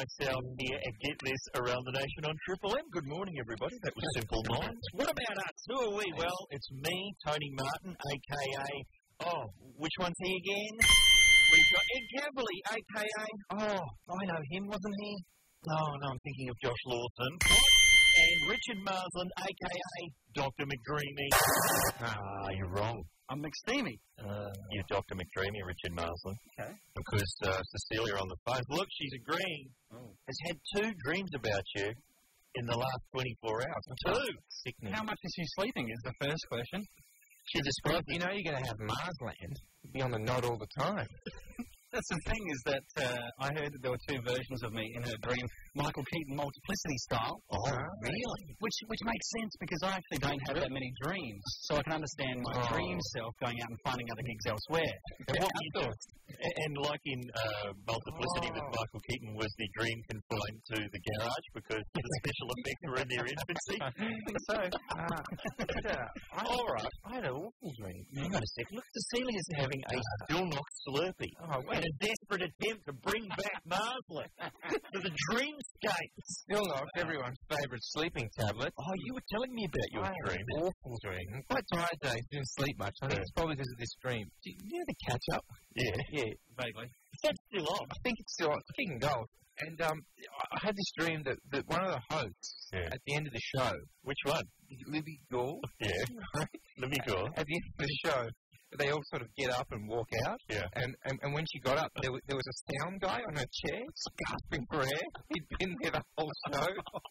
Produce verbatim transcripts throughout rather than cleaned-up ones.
myself here at Get This Around the Nation on Triple M. Good morning, everybody. That was Simple Minds. What about us? Who are we? Well, it's me, Tony Martin, a k a... Oh, which one's he again? We've got Ed Cavalier, a k a... Oh, I know him, wasn't he? Oh, no, I'm thinking of Josh Lawson. And Richard Marsland, a k a. Doctor McDreamy. Ah, you're wrong. I'm McSteamy. Uh, you're Doctor McDreamy, Richard Marsland. Okay. Because uh, Cecilia on the phone, look, she's agreeing, oh. has had two dreams about you in the last twenty-four hours. Two. Sickening. How much is she sleeping is the first question. She described You know you're going to have Marsland be on the nod all the time. That's the thing is that uh, I heard that there were two versions of me in her dream, Michael Keaton multiplicity style. Oh, really? Which which makes sense because I actually don't have that many dreams, so I can understand my Oh. dream self going out and finding other gigs elsewhere. And, what you do, and, and like in uh, Multiplicity Oh. with Michael Keaton, was the dream confined to the garage because the special effects were in their infancy? I think so. Uh, but, uh, I, All right. I had an awful dream. Hang on a sec. Look, Cecilia's having a still knock Slurpee. Oh, wait. In a desperate attempt to bring back Marsland to the dreamscapes. Still not everyone's favourite sleeping tablet. Oh, you were telling me about your I had dream. an awful dream. I'm quite tired today. Didn't sleep much. I think it's probably because of this dream. Do you, do you know the catch up? Yeah. Yeah. Vaguely. That's still on. I think it's still on. Speaking of golf. And um, I had this dream that, that one of the hosts Yeah. at the end of the show, Which one? Libby Gore, Yeah. Let me go. at the end of the show, they all sort of get up and walk out. Yeah. And, and, and when she got up, there was, there was a sound guy on her chair, gasping for air. He'd been there the whole show.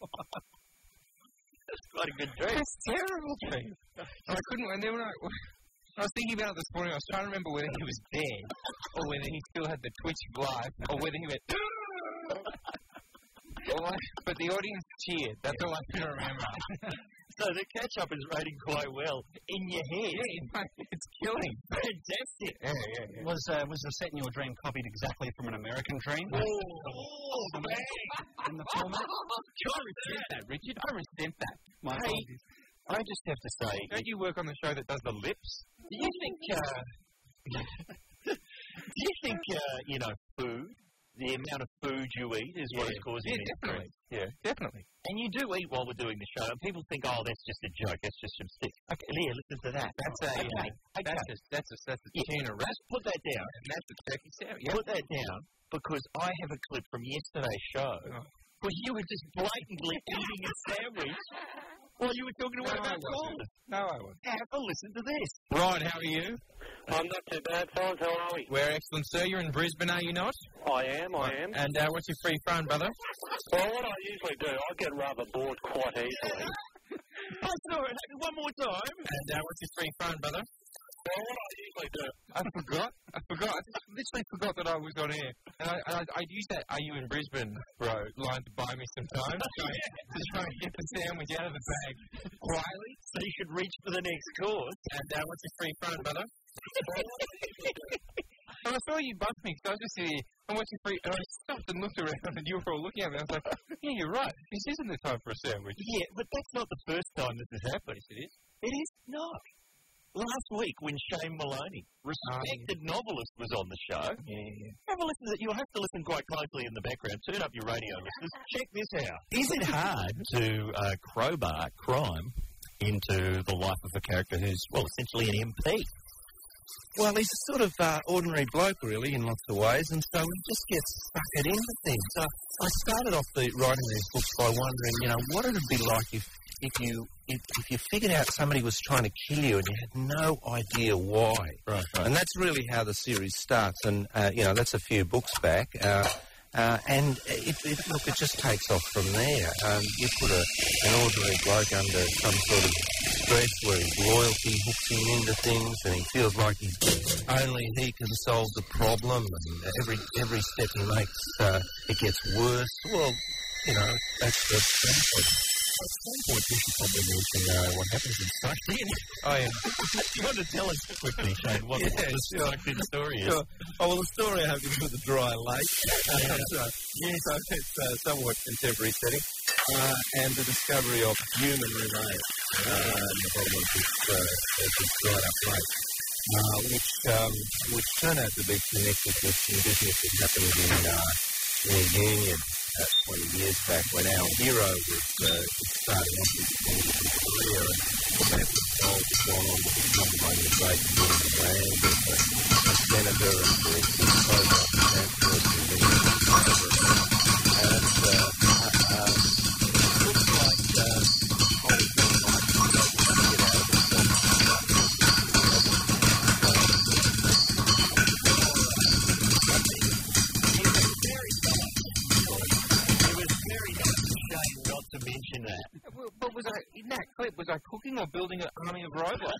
That's quite a good dream. It's a terrible dream. I couldn't, and then when I, I was thinking about it this morning, I was trying to remember whether he was dead, or whether he still had the twitch of life, or whether he went, or I, but the audience cheered. That's all I can remember. So the catch-up is rating quite well in your head. Yeah, it's killing. Fantastic. Yeah, yeah, yeah. Was uh, was the set in your dream copied exactly from an American dream? Oh, oh man. In the format? I resent that, Richard. I resent that. My Hey, apologies. I just have to say, Don't you work on the show that does the lips? do you think, uh, do you think, uh, you know, food, the amount of food you eat is what is causing Yeah, these definitely. dreams? Yeah, definitely. And you do eat while we're doing the show, and people think, oh, that's just a joke, that's just some stick. Okay, Leah, listen to that. That's a, okay, uh, okay. that's a, that's a, that's a Yeah. tuna wrap, Just put that down. and that's a turkey sandwich. Yep. Put that down, because I have a clip from yesterday's show Oh. where you were just blatantly eating a sandwich while you were talking to one No, of I our wasn't. callers. No, I won't. Have a listen to this. Ryan, how are you? I'm not too bad, fellas. How are we? We're excellent, sir. You're in Brisbane, are you not? I am, I am. And uh, what's your free phone, brother? Well, what I usually do, I get rather bored quite easily. Oh, sorry, one more time. And uh, what's your free phone, brother? Well, what I usually do, I forgot. I forgot. I just literally forgot that I was on air. And I, I, I'd use that "Are you in Brisbane, bro?" line to buy me some time to try, to try and get the sandwich out of the bag quietly. So you should reach for the next course. And uh, what's your free phone, brother? And I saw you bump me because I was just here. And what's your free? And I stopped and looked around, and you were all looking at me. I was like, "Yeah, you're right. This isn't the time for a sandwich." Yeah, but that's not the first time this has happened. It is. It is not. Last week, when Shane Maloney, respected novelist, was on the show, Yeah. have a listen to You'll have to listen quite closely in the background. Turn up your radio listeners. Check this out. Is it hard to uh, crowbar crime into the life of a character who's, well, essentially an M P? Well, he's a sort of uh, ordinary bloke, really, in lots of ways, and so he just gets suckered into things. So I started off the, writing these books by wondering, you know, what would it be like if, if you if, if you figured out somebody was trying to kill you and you had no idea why. Right, right. And that's really how the series starts, and, uh, you know, that's a few books back. Uh, Uh, and it, it, look, it just takes off from there. Um, you put a, an ordinary bloke under some sort of stress where his loyalty hooks him into things, and he feels like he's only he can solve the problem. And every every step he makes, uh, it gets worse. Well, you know, that's the point. At some point, you should probably mention uh, what happens in Sucked. Oh, yeah. Do you want to tell us quickly, Shane, what Yeah, the sure. Sucked story is? Sure. Oh, well, the story I have to do with the dry lake. Uh, so, yes, so it's a somewhat contemporary setting. Uh, and the discovery of human remains uh, in the bottom of this, uh, of this dried up lake. Uh, which, um, which turn out to be connected with some business that happened in uh, the Union. about twenty years back when our hero was uh, starting off his political career, and that was told to go on to become one of the great men of the land, as a, a senator and director of Hobart Transport and then and uh, uh, uh, it looks like uh, Holly might be able to get out of to mention that. Well, but was I, in that clip, was I cooking or building an army of robots?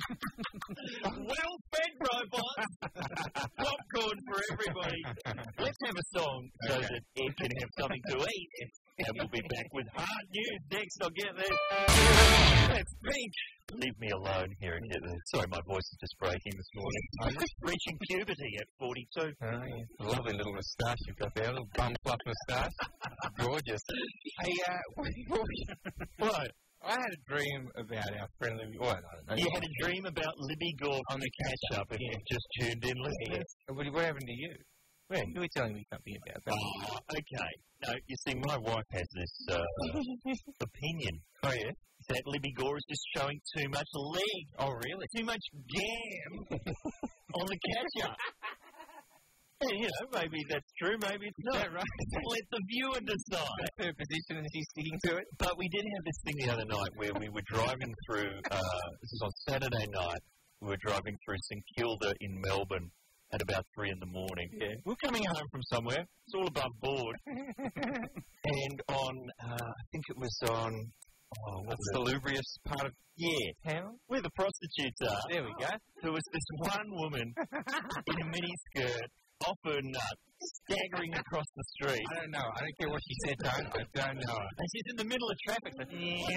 Well-fed robots! Popcorn for everybody. Let's have a song so Okay. that Ed can have something to eat. And we'll be back with hard news next. I'll get there. That's pink. Leave me alone here and get there. Sorry, my voice is just breaking this morning. I'm just reaching puberty at forty-two. Oh, yeah. Lovely little moustache you've got there, a little bum fluff moustache. Gorgeous. Hey, uh, What? I had a dream about our friendly. Well, I don't know. You had a dream about Libby Gore on the catch-up if you've just tuned in, listeners. What, what happened to you? Well, you were telling me something about that. Oh, okay. No, you see, my wife has this uh, opinion. Oh, yeah? That Libby Gore is just showing too much leg. Oh, really? Too much gam on the catch-up. And, you know, maybe that's true, maybe it's not. Is that right? Let the viewer decide. That's her position and she's sticking to it? But we did have this thing the other night where we were driving through, uh, this was on Saturday night, we were driving through St Kilda in Melbourne at about three in the morning. Yeah. We were coming home from somewhere. It's all above board. And on, uh, I think it was on, oh, what That's was the it? salubrious part of Yeah, town? where the prostitutes are. There we go. There was this one woman in a miniskirt, off her nut, staggering across the street. I don't know. I don't care what she said, don't I? don't know her. And she's in the middle of traffic, like,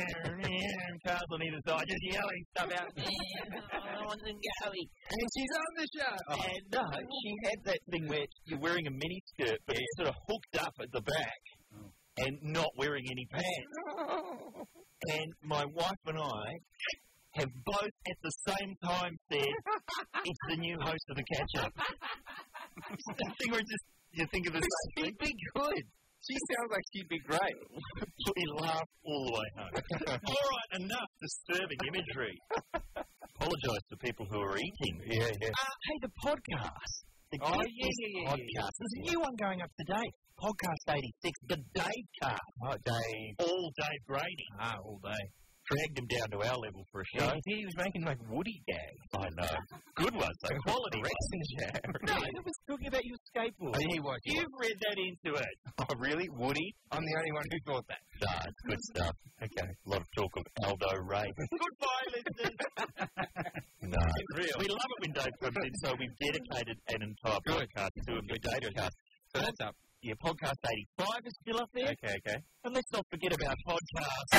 cars on either side, just yelling stuff out. I want them going. And she's on the show. Oh. And no, she had that thing where you're wearing a mini skirt, but it's sort of hooked up at the back and not wearing any pants. And my wife and I have both at the same time said, it's the new host of the catch-up. That thing where just, you think of the same thing. She'd be good. She sounds like she'd be great. We laugh all the way home. All right, enough disturbing imagery. Apologise to people who are eating. Yeah, yeah. Uh, hey, the podcast. The Oh, Get yeah, This yeah, yeah, podcast. yeah. There's a new one going up today. Podcast eighty-six, the Dave Cast. Oh, Dave. All Dave Grady. Ah, all day. Dragged him down to our level for a Yeah, show. he was making like Woody gags. I know. Good ones, though. Quality ones. No, it was talking about your skateboard. Oh, yeah, he was. he was. You've read that into it. Oh, really? Woody? I'm the only one who thought that. Nah, it's good stuff. Okay. A lot of talk of Aldo Ray. Goodbye, listeners. No. Real. We love it when Dave comes in, so we've dedicated an entire Good. podcast to him. Good, Dave good. Cast. So that's up. Yeah, podcast eighty-five is still up there. Okay, okay. And let's not forget about podcasts.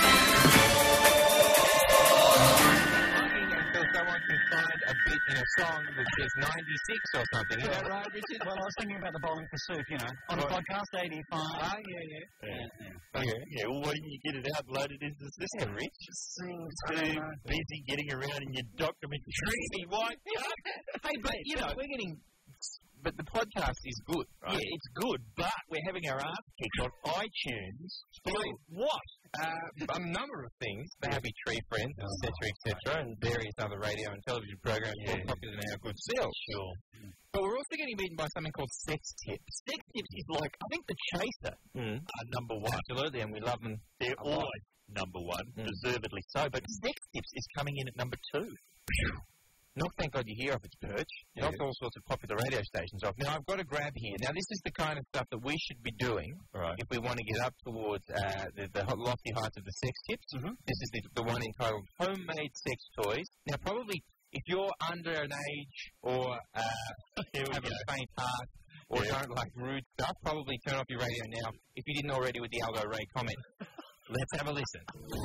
Until someone can find a bit in a song that says ninety-six or something. Is that right, Richard? Well, I was thinking about the bowling for soup, you know, on the Right. podcast eighty-five. Ah, yeah, yeah. Yeah. Okay. Yeah, well, why didn't you get it out and load it into the system, Rich? Seems Too busy getting around in your document dreamy white junk. Hey, but, you know, we're getting... But the podcast is good, right? Yeah, it's good, but we're having our ass kicked on iTunes. For what? Uh, a number of things. The Happy Tree Friends, et cetera, et cetera, and various other radio and television programs Yeah. more popular than our good self. Sure. But we're also getting beaten by something called Sex Tips. Sex Tips is like, I think the Chaser Mm. are number one. Absolutely, and we love them. They're a lot. always number one, Mm. deservedly so. But Sex Tips is coming in at number two. Knock, thank God you're here off its perch. Yeah. Knocked all sorts of popular radio stations off. Now, I've got a grab here. Now, this is the kind of stuff that we should be doing Right. if we want to get up towards uh, the, the lofty heights of the sex tips. Mm-hmm. This is the, the one entitled Homemade Sex Toys. Now, probably, if you're under an age or uh, Here we have go. a faint heart or Yeah. don't like rude stuff, probably turn off your radio now if you didn't already with the Aldo Ray comment. Let's have a listen.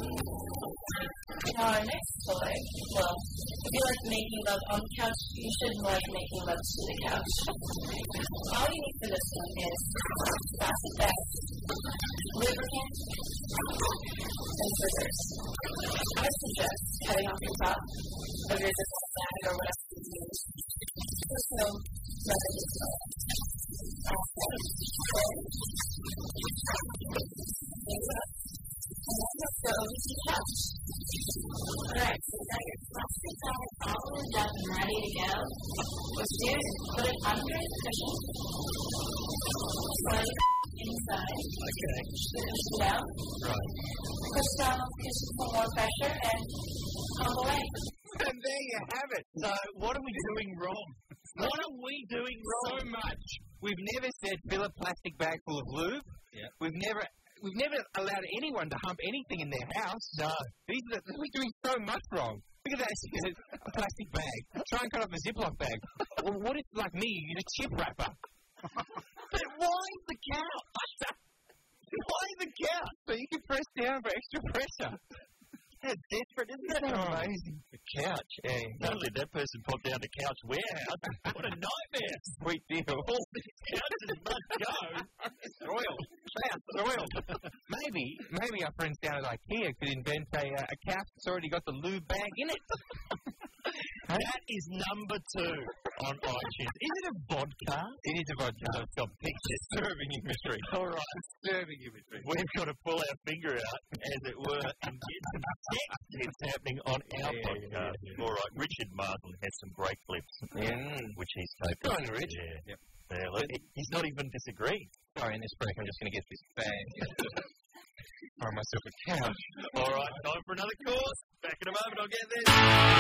Our next toy, well, if you like making love on the couch, you should like making love to the couch. All you need for this one is plastic bags, lubricant, and scissors. I suggest cutting off the top of your ziploc bag or whatever you use. Just so nothing is left. Let's go over to the couch. Alright, so you got your plastic bag all loaded up and ready to go. What you do is put it under the cushion. Slide it inside. Okay. Push it out. Right. Push down on the cushion for more pressure and pump away. And there you have it. So, what are we doing wrong? What are we doing wrong? So much. We've never said fill a plastic bag full of lube. Yeah. We've never we've never allowed anyone to hump anything in their house. No. These are the, we're doing so much wrong. Look at that. A plastic bag. Try and cut off a Ziploc bag. Well, what if, like me, you use a chip wrapper? But why the couch? Why the couch? So you can press down for extra pressure. That's desperate, isn't it? Oh. Amazing. The couch. Yeah. Not only that person popped down to Couch Warehouse. What a nightmare. Sweet deal. All these couches must go. It's royal. Sounds royal. maybe, maybe our friends down at IKEA could invent a, uh, a couch that's already got the lube bag in it. That is number two on iTunes. Is it a vodka? It is a vodka. It's got pictures. Serving imagery. All right. Serving imagery. We've got to pull our finger out, as it were, and get some sex that's happening on our Yeah, podcast. yeah, yeah. All right. Richard Martin has some great clips, Yeah. which he's taped. Go on, Rich. Yeah. Yep. Yeah, look, he's not even disagreeing. Sorry, in this break, I'm just going to get this bag. Find myself a couch. All right, time for another course. Back in a moment, I'll get this.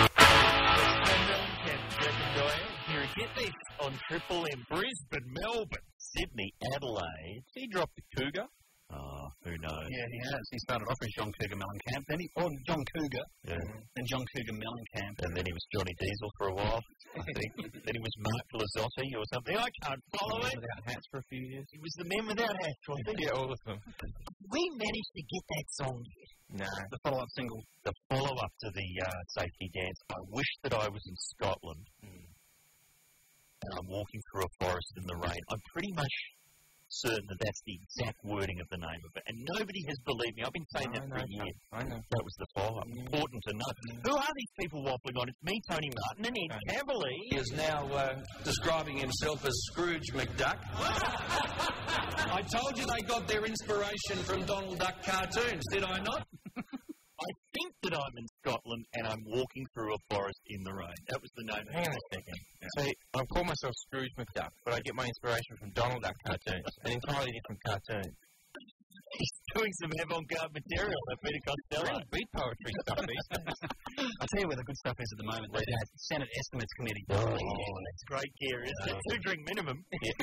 Here, get this on Triple M. Brisbane, Melbourne, Sydney, Adelaide. He dropped the Cougar. Oh, who knows? Yeah, he has. He started off as John Cougar Mellencamp, then he, or John Cougar, Yeah. then John Cougar Mellencamp. And then he was Johnny Diesel for a while, I think. Then he was Mark Lazzotti or something. I can't follow it. Without hats for a few years. He was the man without hats, wasn't he? Yeah, all of them. We managed to get that song. No. The follow-up single. The follow-up to the uh, safety dance. I wish that I was in Scotland and I'm walking through a forest in the rain. I'm pretty much certain that that's the exact wording of the name of it. And nobody has believed me. I've been saying I that for know, a year. I know. That was the follow-up. Important to know. Who are these people waffling on? It's me, Tony Martin, and Ed Cavalier. He is now uh, describing himself as Scrooge McDuck. I told you they got their inspiration from Donald Duck cartoons, did I not? I think that I'm in Scotland and I'm walking through a forest in the rain. That was the name. Hang on a second. See, I call myself Scrooge McDuck, but I get my inspiration from Donald Duck cartoons, an entirely different cartoon. He's doing some avant-garde material at Peter Costello. Really beat poetry stuff these days. I'll tell you where the good stuff is at the moment. The uh, Senate Estimates Committee. Oh, that's great gear, isn't it? Two drink minimum.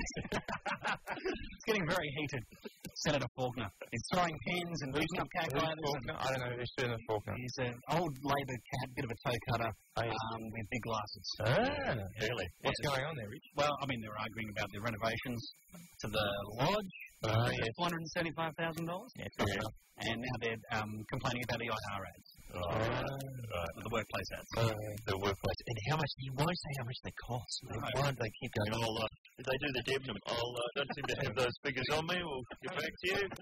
It's getting very heated. Senator Faulkner is throwing pens and beating up calculators. Faulkner? I don't know who's Senator Faulkner. He's an old Labor cat, bit of a toe cutter, um, with big glasses. Ah, Really? what's going on there, Rich? Well, I mean, they're arguing about the renovations to the lodge. Oh, yes. four hundred seventy-five thousand dollars. Yeah, fair enough. And now they're um, complaining about the I R ads, Oh, right. the workplace ads. Uh, the workplace. And how much, he won't say how much they cost. They won't. They keep going, oh, uh, if they do the Debenham, I'll, uh, don't seem to have those figures on me. We'll get back to you.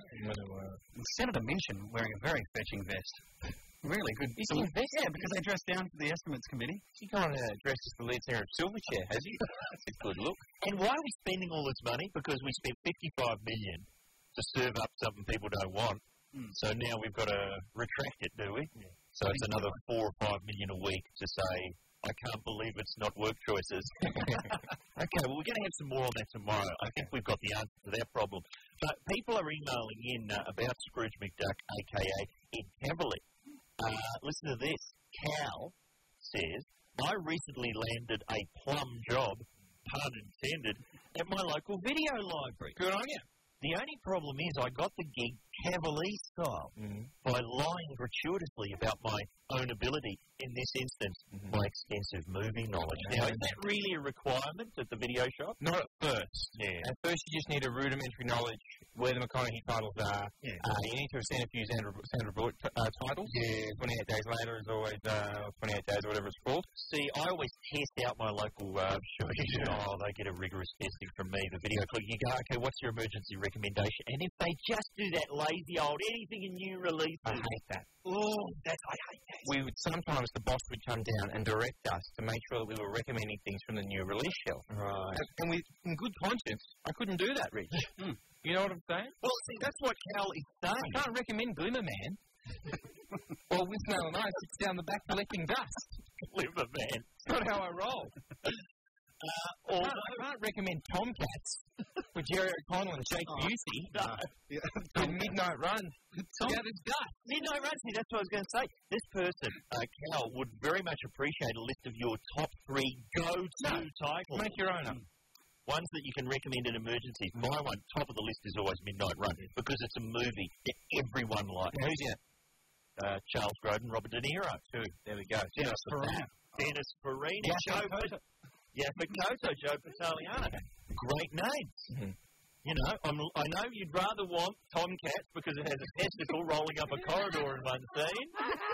And Senator Minchin wearing a very fetching vest. Really good. He's So- in vest? Yeah, because they dressed down for the Estimates Committee. He gone uh, dressed as the lead singer of Silverchair, has he? That's a good look. And why are we spending all this money? Because we spent fifty-five million dollars to serve up something people don't want. Mm. So now we've got to retract it, do we? Yeah. So it's another four or five million a week to say, I can't believe it's not work choices. Okay, well, we're going to have some more on that tomorrow. I think we've got the answer to that problem. But people are emailing in uh, about Scrooge McDuck, a k a. Ed Cavalier. Uh, listen to this. Cal says, I recently landed a plum job, pun intended, at my local video library. Good on you. The only problem is I got the gig Cavalier style Mm-hmm. by lying gratuitously about my own ability, in this instance, Mhm. my extensive movie knowledge. Now, is that really a requirement at the video shop? Not at first. Yeah. At first, you just need a rudimentary knowledge where the McConaughey titles are. Yeah. Uh, you need to have seen a few Sandra, Sandra Bullock t- uh, titles. Yeah. twenty-eight Days Later is always uh, twenty-eight Days or whatever it's called. See, I always test out my local uh, show. Oh, they get a rigorous testing from me. The video clip, you go, okay, what's your emergency recommendation? And if they just do that lazy old anything in new releases, I hate that. oh, that's I hate that. We would sometimes the boss would come down and direct us to make sure that we were recommending things from the new release shelf. Right. And, and we, in good conscience, I couldn't do that, Rich. You know what I'm saying? Well, see, that's what Cal is saying. I can't recommend Glimmer Man. Well, with Mel and I sits down the back collecting dust. Glimmer Man. It's not how I roll. Uh, I, can't, I can't recommend Tomcats with Jerry O'Connell and Jake Oh, Busey. No. Yeah. Midnight Run. Tom, Yeah, there's dust. Midnight Run, see, that's what I was going to say. This person, uh, Cal, would very much appreciate a list of your top three go-to No. titles. Make your own up. Ones that you can recommend in emergencies. My one, top of the list, is always Midnight Run because it's a movie that everyone likes. Who's in it? Uh, Charles Grodin, Robert De Niro, too. There we go. Dennis Farina. Dennis Farina. Yaphet Joe Kotto. Yaphet Kotto, Joe Pantoliano. Great names. Mhm. You know, I'm, I know you'd rather want Tomcats because it has a testicle rolling up a corridor in one scene.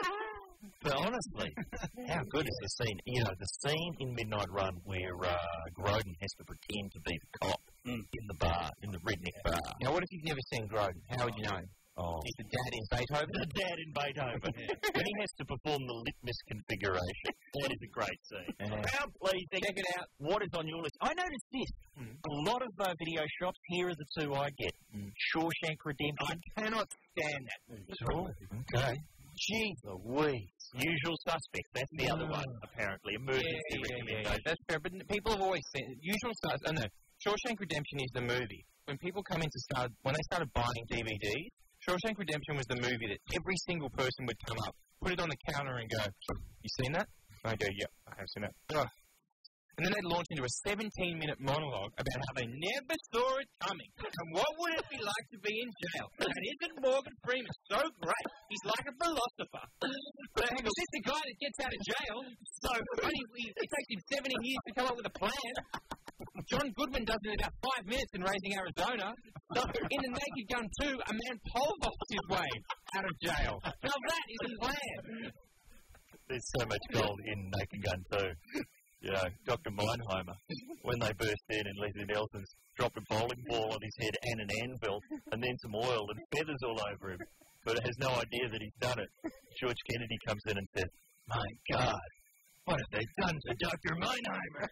But honestly, how good is the scene? You know, the scene in Midnight Run where uh, Grodin has to pretend to be the cop Mm. in the bar, in the redneck bar. Now, what if you've never seen Grodin? How would you know him? Oh. He's the dad in Beethoven. The dad in Beethoven. When he has to perform the litmus configuration. That is a great scene. Yeah. Now, please, check it out. What is on your list? I noticed this. Mm. A lot of uh, video shops, here are the two I get. Mm. Shawshank Redemption. I cannot stand that movie. Sure. Okay. Jeez Louise. Usual Suspects. That's the other one, apparently. Emergency Yeah, yeah, yeah, recommendation. yeah. That's fair, but people have always said Usual Suspects. Oh no, Shawshank Redemption is the movie. When people come into start, when they started buying D V Ds, Shawshank Redemption was the movie that every single person would come up, put it on the counter, and go, "You seen that?" And I go, "Yep, I have seen that." Ugh. And then they'd launch into a seventeen-minute monologue about how they never saw it coming. And what would it be like to be in jail? And isn't Morgan Freeman so great? He's like a philosopher. But hang on, this is the guy that gets out of jail. So funny, it takes him seventy years to come up with a plan. John Goodman does it in about five minutes in Raising Arizona. So in The Naked Gun two, a man pole vaults his way out of jail. Now that is a plan. There's so much gold in Naked Gun two. You know, Doctor Meinheimer, when they burst in and Leslie Nelson's dropped a bowling ball on his head and an anvil and then some oil and feathers all over him, but has no idea that he's done it. George Kennedy comes in and says, "My God, what have they done to Doctor Meinheimer?"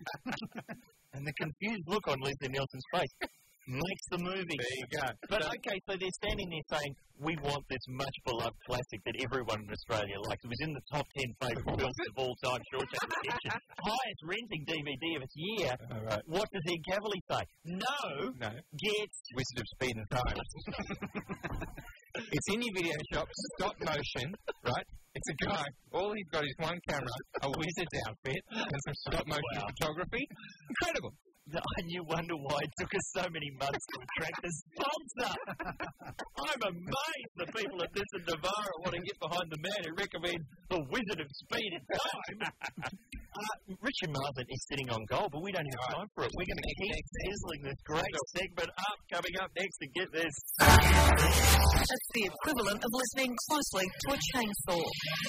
And the confused look on Leslie Nelson's face makes the movie. There you go. But okay, so they're standing there saying, we want this much beloved classic that everyone in Australia likes. It was in the top ten favourite films of all time, Shawshank Redemption. Highest renting D V D of its year. All right. What does Ed Cavalier say? No, No. get... Wizard of Speed and Time. It's in your video shop, stop motion, right? It's a guy. All he's got is one camera, a wizard's outfit, and some stop motion Wow. photography. Incredible. And you wonder why it took us so many months to attract a sponsor. I'm amazed the people at This and Navara want to get behind the man who recommends The Wizard of Speed and Time. uh, Richard Marsden is sitting on goal, but we don't have time for it. We're going to keep sizzling this great segment up. Coming up next to get this. That's the equivalent of listening closely to a chainsaw.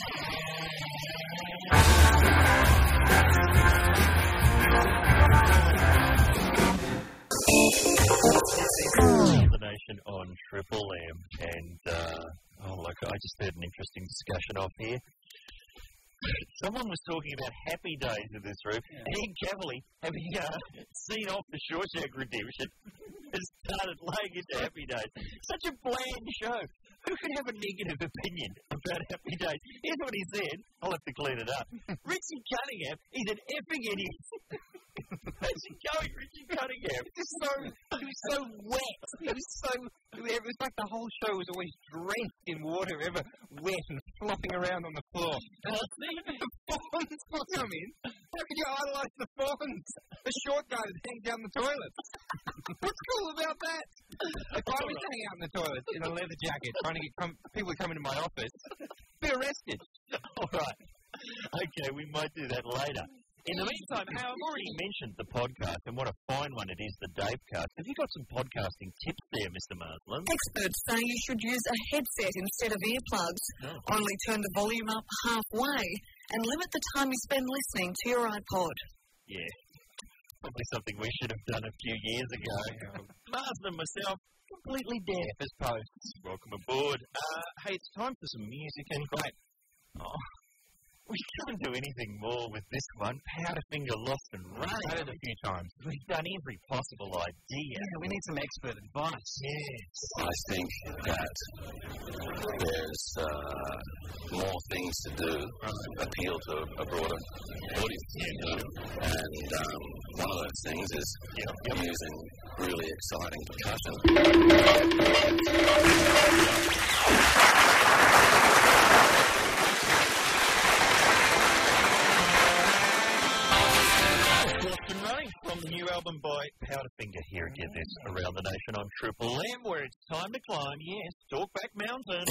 The Nation on Triple M, and uh, oh look, I just heard an interesting discussion off here. Someone was talking about Happy Days in this room, and Ed Cavalier, having uh, seen off the Shawshank Redemption, has started laying into Happy Days. Such a bland show. Who could have a negative opinion about Happy Days? Here's what he said. I'll have to clean it up. Richie Cunningham is an effing idiot. How's he going, Richie Cunningham? It's so, it was so wet. It was so, it was like the whole show was always drenched in water, ever wet and flopping around on the floor. And I see the fawns will come in. How can you idolise the fawns? The short guy that hangs down the toilets. What's cool about that? If I was hanging out in the toilet in a leather jacket trying to get com- people to come into my office, be arrested. All right. Okay, we might do that later. In the meantime, how I've already mentioned the podcast and what a fine one it is, the Davecast. Have you got some podcasting tips there, Mister Marsland? Experts say you should use a headset instead of earplugs. Oh. Only turn the volume up halfway and limit the time you spend listening to your iPod. Yeah. Probably something we should have done a few years ago. Marsland and myself, completely deaf as posts. Welcome aboard. Uh, hey, it's time for some music and great. Oh. We can't do anything more with this one. Powderfinger lost and We've running. done it a few times. We've done every possible idea. Yeah, we need some expert advice. Yes. I think that there's uh, more things to do, appeal to a broader audience. Yeah. And um, one of those things is yep, yep. using really exciting percussion. From the new album by Powderfinger here again, this Around the Nation on Triple M, where it's time to climb, yes, Talkback Mountain.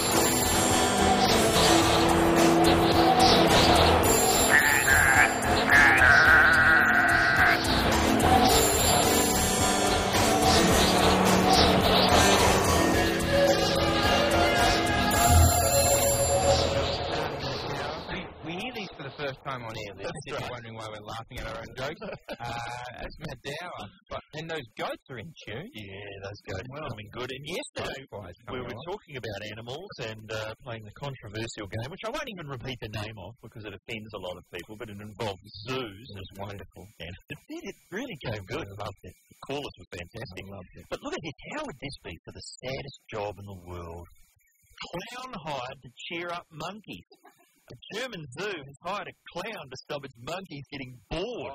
First time on air, Liz. If you're wondering why we're laughing at our own jokes. Uh, that's Matt Dower. But, and those goats are in tune. Yeah, those goats are coming good. And yesterday, we were on. talking about animals and uh, playing the controversial game, which I won't even repeat the name of because it offends a lot of people, but it involved zoos. And it was wonderful. And it did. It really came good. I loved it. The chorus was fantastic. I loved it. But look at this. How would this be for the saddest job in the world? Clown hired to cheer up monkeys. A German zoo has hired a clown to stop its monkeys getting bored.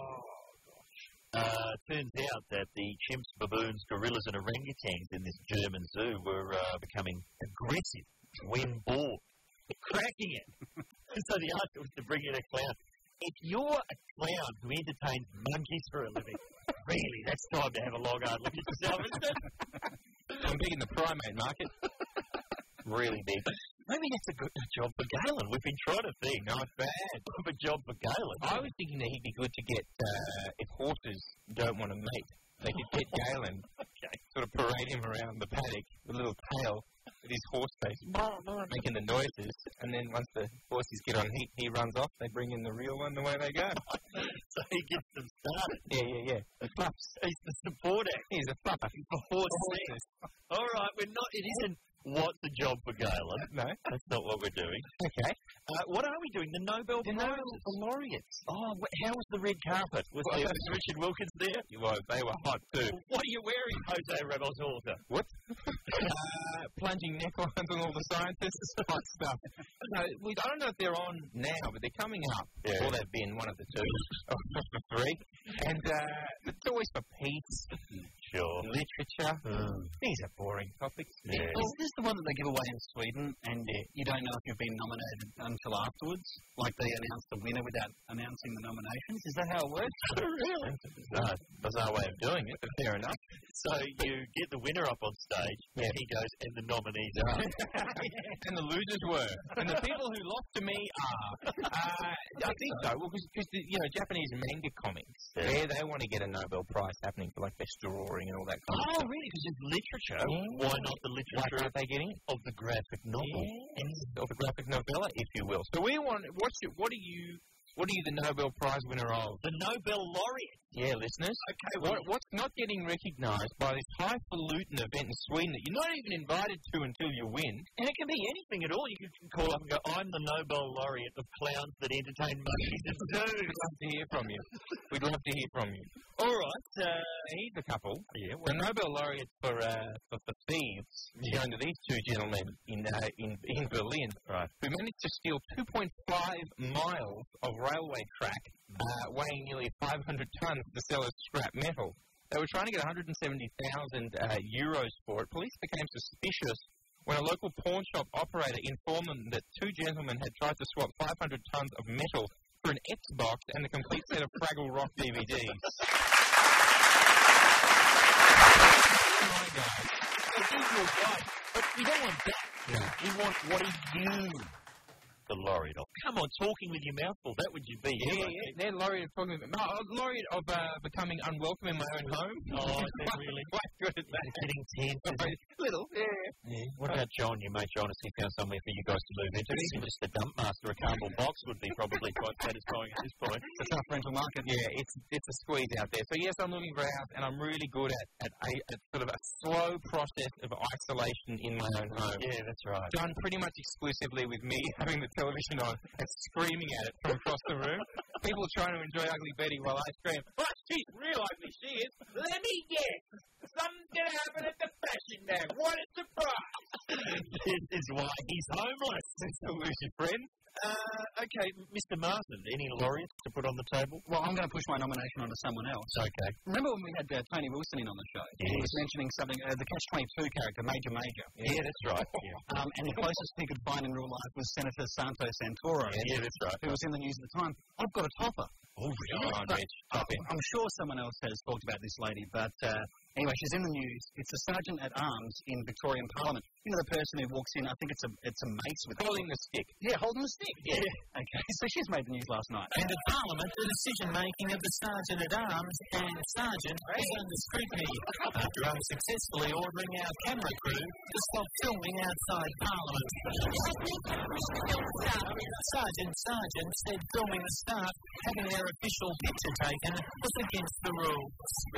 Oh, uh, turns out that the chimps, baboons, gorillas and orangutans in this German zoo were uh, becoming aggressive when bored. They're cracking it. So the answer was to bring in a clown. If you're a clown who entertains monkeys for a living, really, that's time to have a long hard look at yourself, isn't it? I'm big in the primate market. Really big. Maybe that's a good job for Galen. We've been trying to think. Not bad. A job for Galen. I was thinking that he'd be good to get, uh, if horses don't want to mate, they could get Galen, okay. sort of parade him around the paddock with a little tail with his horse face, making the noises, and then once the horses get on heat, he runs off, they bring in the real one, the way they go. So he gets them started. Yeah, yeah, yeah. The fluffs. He's the support act. He's a fluffer. He's the horse horses. All right, we're not, it isn't what's the job for Galen. No. That's not what we're doing. Okay. Uh, what are we doing? The Nobel The Prizes. Nobel laureates. Oh, wh- how was the red carpet? Was, well, there, was Richard Wilkins there? Well, they were hot too. What are you wearing, Jose Ramos Horta? What? uh, plunging necklines on all the scientists. Hot stuff. No, we, I don't know if they're on now, but they're coming up. Yeah. Or they've been one of the two. Or the three. And uh, it's always for peace. Sure. Literature. Mm. These are boring topics. Yeah. Is this the one that they give away in Sweden and uh, you don't know if you've been nominated until afterwards? Like they announce the winner without announcing the nominations? Is that how it works? Really? Bizarre, bizarre way of doing it, but fair enough. So you get the winner up on stage, yeah. and he goes, and the nominees are. And the losers were. And the people who lost to me are. Uh, I think so. Well, because, you know, Japanese manga comics, yeah. they, they want to get a Nobel Prize happening for, like, best drawing and all that kind oh, of stuff. Oh, really? Because it's literature. Yeah. Why not the literature Why aren't they getting it? Of the graphic novel. Yeah. Of the graphic novella, if you will. So we want, what's your, what are you... What are you the Nobel Prize winner of? The Nobel laureate. Yeah, listeners. Okay, well, what, what's not getting recognised by this highfalutin event in Sweden that you're not even invited to until you win? And it can be anything at all. You can call up and go, I'm the Nobel laureate of clowns that entertain monkeys and zoos. We'd love to hear from you. We'd love to hear from you. All right. Uh, here's a couple. Yeah, the Nobel laureate for, uh, for, for thieves is going to these two gentlemen in, uh, in, in Berlin, right, who managed to steal two point five miles of railway track, uh, weighing nearly five hundred tonnes to sell as scrap metal. They were trying to get one hundred seventy thousand uh, euros for it. Police became suspicious when a local pawn shop operator informed them that two gentlemen had tried to swap five hundred tonnes of metal for an Xbox and a complete set of Fraggle Rock D V Ds. Oh my God. But we don't want that. No. We want what is you, the laureate of. Come on, talking with your mouth full. That would you be? Yeah, yeah, yeah. They're laureate of talking about. No, laureate of uh, becoming unwelcome in my own home. Oh, they're really quite good at that. It's getting tense. Little, yeah. yeah. What about John? Your mate John, has he found somewhere for you guys to move into? Even just a dump master, a cardboard box would be probably quite satisfying at this point. It's a tough rental market. Yeah, it's it's a squeeze out there. So yes, I'm looking for a house, and I'm really good at at a at sort of a slow process of isolation in my own home. Yeah, that's right. Done pretty much exclusively with me having the television on and screaming at it from across the room. People trying to enjoy Ugly Betty while I scream, oh, she's real ugly, she is. Let me guess. Something's going to happen at the fashion bag. What a surprise. This is why he's homeless. That's the solution, friend. Uh, okay, Mister Martin, any laureates to put on the table? Well, I'm going to push my nomination onto someone else. Okay. Remember when we had uh, Tony Wilson in on the show? Yes. He was mentioning something, uh, the Catch twenty-two character, Major Major. Yeah, that's right. Yeah. Um, and the closest he could find in real life was Senator Santo Santoro. Yeah, that's right. Who was in the news at the time. I've got a topper. Oh, really? Oh, Rich, top it. I'm sure someone else has talked about this lady, but uh, anyway, she's in the news. It's a sergeant at arms in Victorian Parliament. You know the person who walks in, I think it's a it's a mace with... Holding the stick. Yeah, holding the stick. Yeah. yeah. Okay, so she's made the news last night. And at Parliament, the decision-making of the Sergeant at Arms and Sergeant is under scrutiny after unsuccessfully ordering our camera crew to stop filming outside Parliament. Sergeant Sergeant said filming the staff having their official picture taken was against the rules.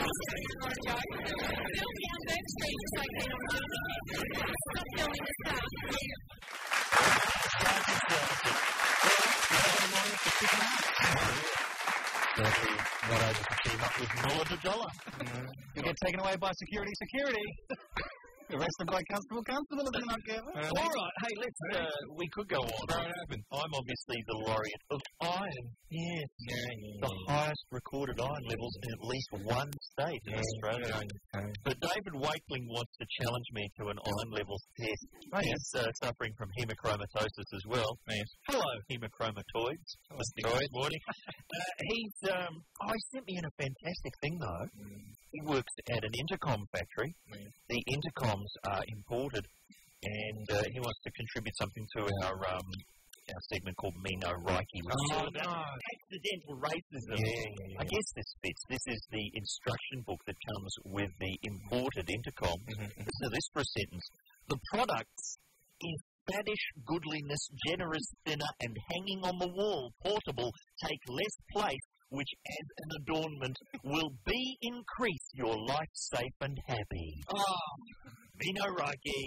Not able to team up with Muller to dollar. You get taken away by security, security. Arrested by constable, constable, if you're not careful. Uh, all right, hey, let's, uh, we could go on. Throw it open. I'm obviously the laureate of iron. Yes. Yeah, yeah, the yeah. highest recorded iron levels in at least one state in yeah, Australia. Yeah. But David Wakeling wants to challenge me to an iron levels test. Oh, He's uh, suffering from hemochromatosis as well. Yes. Hello, hemochromatoids. Listening this morning. uh, he's, um, oh, he sent me in a fantastic thing, though. Mm. He works at an intercom factory. Mm. The intercoms are imported, and uh, he wants to contribute something to our um, our segment called Me No Reiki, which is all about no. accidental racism. Yeah, yeah, yeah. I guess this fits. This is the instruction book that comes with the imported intercom. Mm-hmm. So this for a sentence. The products in faddish goodliness, generous, thinner, and hanging on the wall, portable, take less place, which as an adornment will be increase your life safe and happy. Oh, Me No Reiki.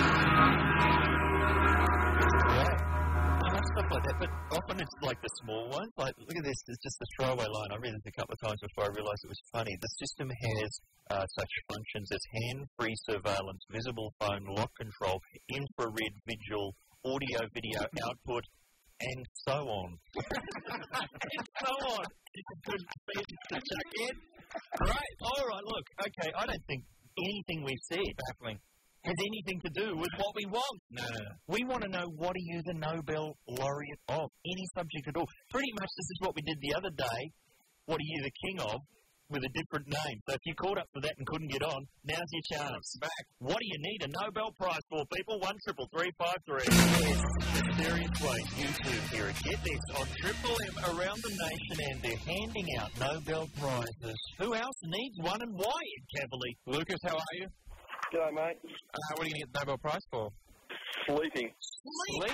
Yeah. Stuff like that, but often it's like the small ones. Like, look at this, it's just a throwaway line. I read this a couple of times before I realised it was funny. The system has uh, such functions as hand-free surveillance, visible phone lock control, infrared visual, audio-video output, and so on. and so on. It's a good sentence to chuck in. Right, all right, look, okay, I don't think anything we've said, baffling, has anything to do with what we want. No, no, no. We want to know, what are you the Nobel laureate of? Any subject at all. Pretty much this is what we did the other day. What are you the king of? With a different name. So if you called up for that and couldn't get on, now's your chance. Back. What do you need a Nobel Prize for, people? One triple three five three. Yes, serious way. YouTube here. Get this on Triple M around the nation, and they're handing out Nobel Prizes. Who else needs one, and why, Ed Cavalier? Lucas, how are you? G'day, mate. Uh, what are you going to get the Nobel Prize for? Sleeping. Sleeping?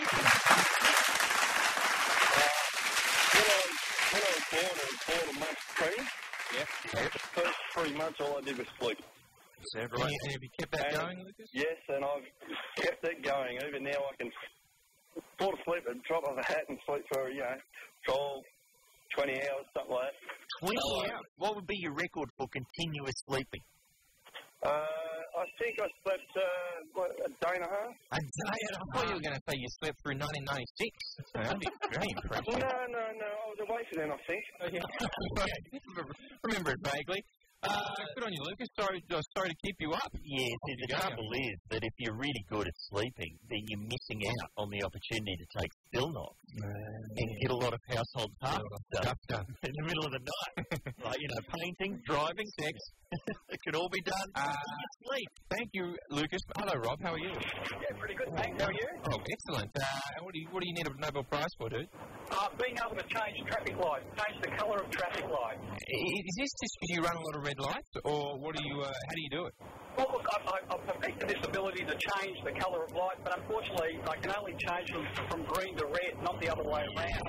Uh, when, I, when I was born, I was born a month pregnant. Yep. yep. The first three months, all I did was sleep. So right. And, and have you kept that and, going, Lucas? Yes, and I've kept that going. Even now, I can fall asleep and drop off a hat and sleep for, you know, twelve, twenty hours, something like that. twenty so, hours? What would be your record for continuous sleeping? Uh, I think I slept uh, what, a day and a half. A day and a half? I thought you were going to say you slept through nineteen ninety-six. That'd be very impressive. No, no, no. I was awake then, I think. Remember it vaguely. Uh, good on you, Lucas. Sorry, uh, sorry to keep you up. Yeah, see, the trouble is that if you're really good at sleeping, then you're missing out on the opportunity to take still knocks uh, and get a lot of household tasks done, done in the middle of the night. Like, you know, painting, driving, sex. It could all be done. Uh, sleep. Thank you, Lucas. Hello, Rob. How are you? Yeah, pretty good, thanks. How are you? Oh, excellent. Uh, what do you What do you need a Nobel Prize for, dude? Uh, being able to change traffic lights, change the colour of traffic lights. Is this just because you run a lot of red lights, or what do you? Uh, how do you do it? Well, look, I, I, I've perfected this ability to change the colour of lights, but unfortunately, I can only change them from green to red, not the other way around.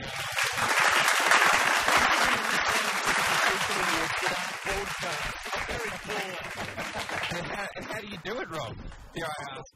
and, how, and how do you do it, Rob? Yeah, uh,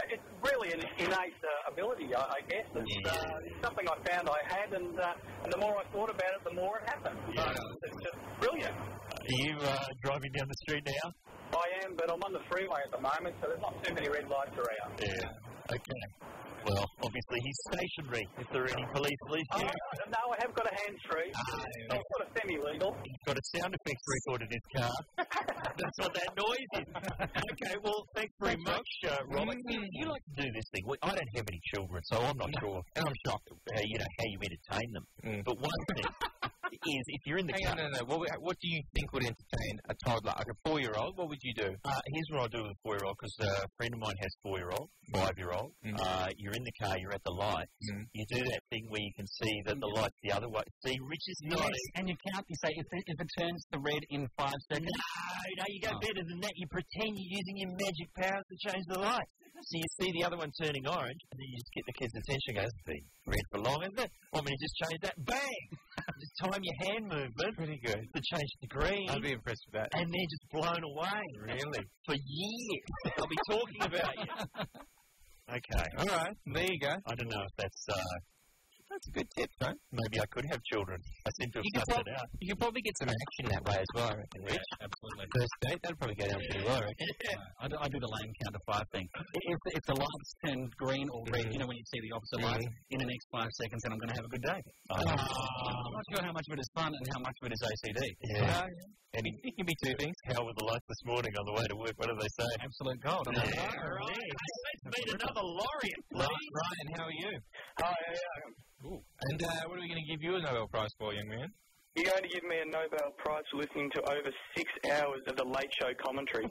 it's really an innate uh, ability, I, I guess. It's, Yeah. uh, it's something I found I had, and, uh, and the more I thought about it, the more it happened. Yeah. So it's just brilliant. Are you uh, driving down the street now? I am, but I'm on the freeway at the moment, so there's not too many red lights around. Yeah. Okay. Well, obviously he's stationary. If there are any police police Oh, here, no, I have got a hands-free. Ah, It's sort of semi-legal. he's got a sound effects record in his car. That's what that noise is. Okay, well, thanks very much, uh, Robert. You, you like to do this thing. Well, I don't have any children, so I'm not sure. And I'm shocked at uh, you know, how you entertain them. Mm. But one thing is, if you're in the Hang car... on, no, no. What, what do you think would entertain a toddler, like a four-year-old? What would you do? Uh, here's what I'll do with a four-year-old, because uh, a friend of mine has four-year-old, five-year-old. Mm. Uh, you're in the car, you're at the lights. Mm. You do that thing where you can see that the light's the other way. See, Rich is Yes, nodding. and you count, you say, if it, if it turns to red in five seconds. No, no, you go Oh. better than that. You pretend you're using your magic powers to change the light. So you see the other one turning orange, and then you just get the kid's attention and go, it's been red for long, isn't it? Want me to just change that? Bang! Just time your hand movement Pretty good. to change to green, I'd be impressed with that. and they're just blown away. Really? For years. They'll be talking about you. Okay. All right. There you go. I don't know if that's... Uh, That's a good tip, though. maybe I could have children. I seem to have You could, sussed prob- it out. you could probably get some action that way as well, I reckon, Rich. Absolutely. First date, that'd probably go down pretty well, I reckon. I do, I do the lane count to five thing. If, if the lights turn green or red, you know, when you see the opposite light, in the next five seconds, then I'm going to have a good day. Oh. I'm not sure how much of it is fun and how much of it is O C D. Yeah. And it, it can be two things. How were the lights this morning on the way to work? What did they say? Absolute gold. I'm Yeah, like, right. Hey, let's meet another laureate, please. Ryan, how are you? Hi, yeah. Ooh. And uh, what are we going to give you a Nobel Prize for, young man? You're going to give me a Nobel Prize for listening to over six hours of the Late Show commentary.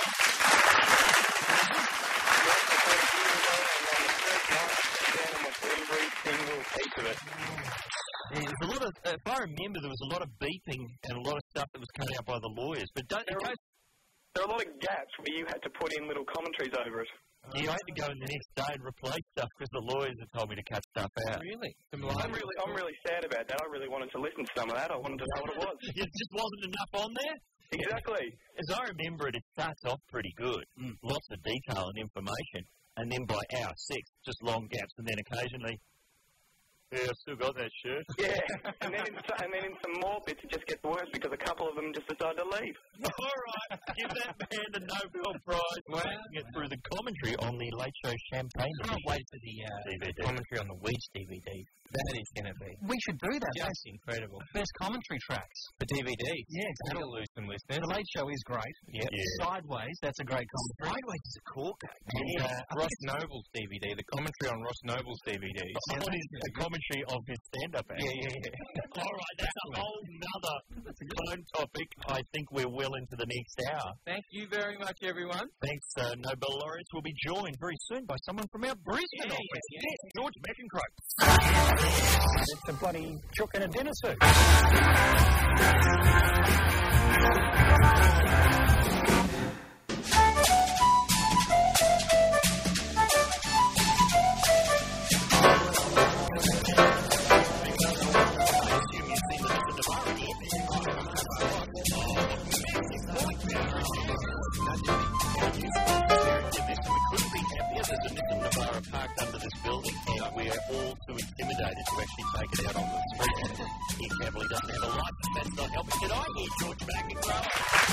Every single piece of it. Yeah, there's a lot of, uh, if I remember, there was a lot of beeping and a lot of stuff that was cut out by the lawyers. But don't, There it are, goes, there are a lot of gaps where you had to put in little commentaries over it. yeah, I had to go in the next day and replace stuff because the lawyers had told me to cut stuff out. Really? I'm really, I'm really sad about that. I really wanted to listen to some of that. I wanted to know what it was. It just wasn't enough on there. Exactly. As I remember it, it starts off pretty good. Mm. Lots of detail and information. And then by hour six, just long gaps. And then occasionally, yeah, I've still got that shirt. Yeah. And then, in, so- and then in some more bits, it just gets worse because a couple of them just decide to leave. All right, give that man a Nobel Prize for making it through the commentary on the Late Show Champagne. I can't wait for the uh, D V D. commentary on the Weech D V D. That is going to be we should do that. just incredible. Best commentary tracks. The D V Ds. Yeah, exactly. That'll lose some listeners. The Late Show is great. Yep. Yeah. Sideways, that's a great commentary. Sideways is a corker. And Yeah. uh, Ross Noble's D V D, the commentary on Ross Noble's D V Ds. What is the commentary of his stand-up act? Yeah, yeah, yeah. All right, that's a whole nother phone topic. I think we're well into the next hour. Thank you very much, everyone. Thanks, uh, Nobel laureates will be joined very soon by someone from our Brisbane Yeah, office. yeah, Yes, George McEncroke. It's a bloody chook in a dinner suit. Parked under this building, and we're all too intimidated to actually take it out on the street. He carefully doesn't have a license. That's not helping. Did I hear George McEncroke?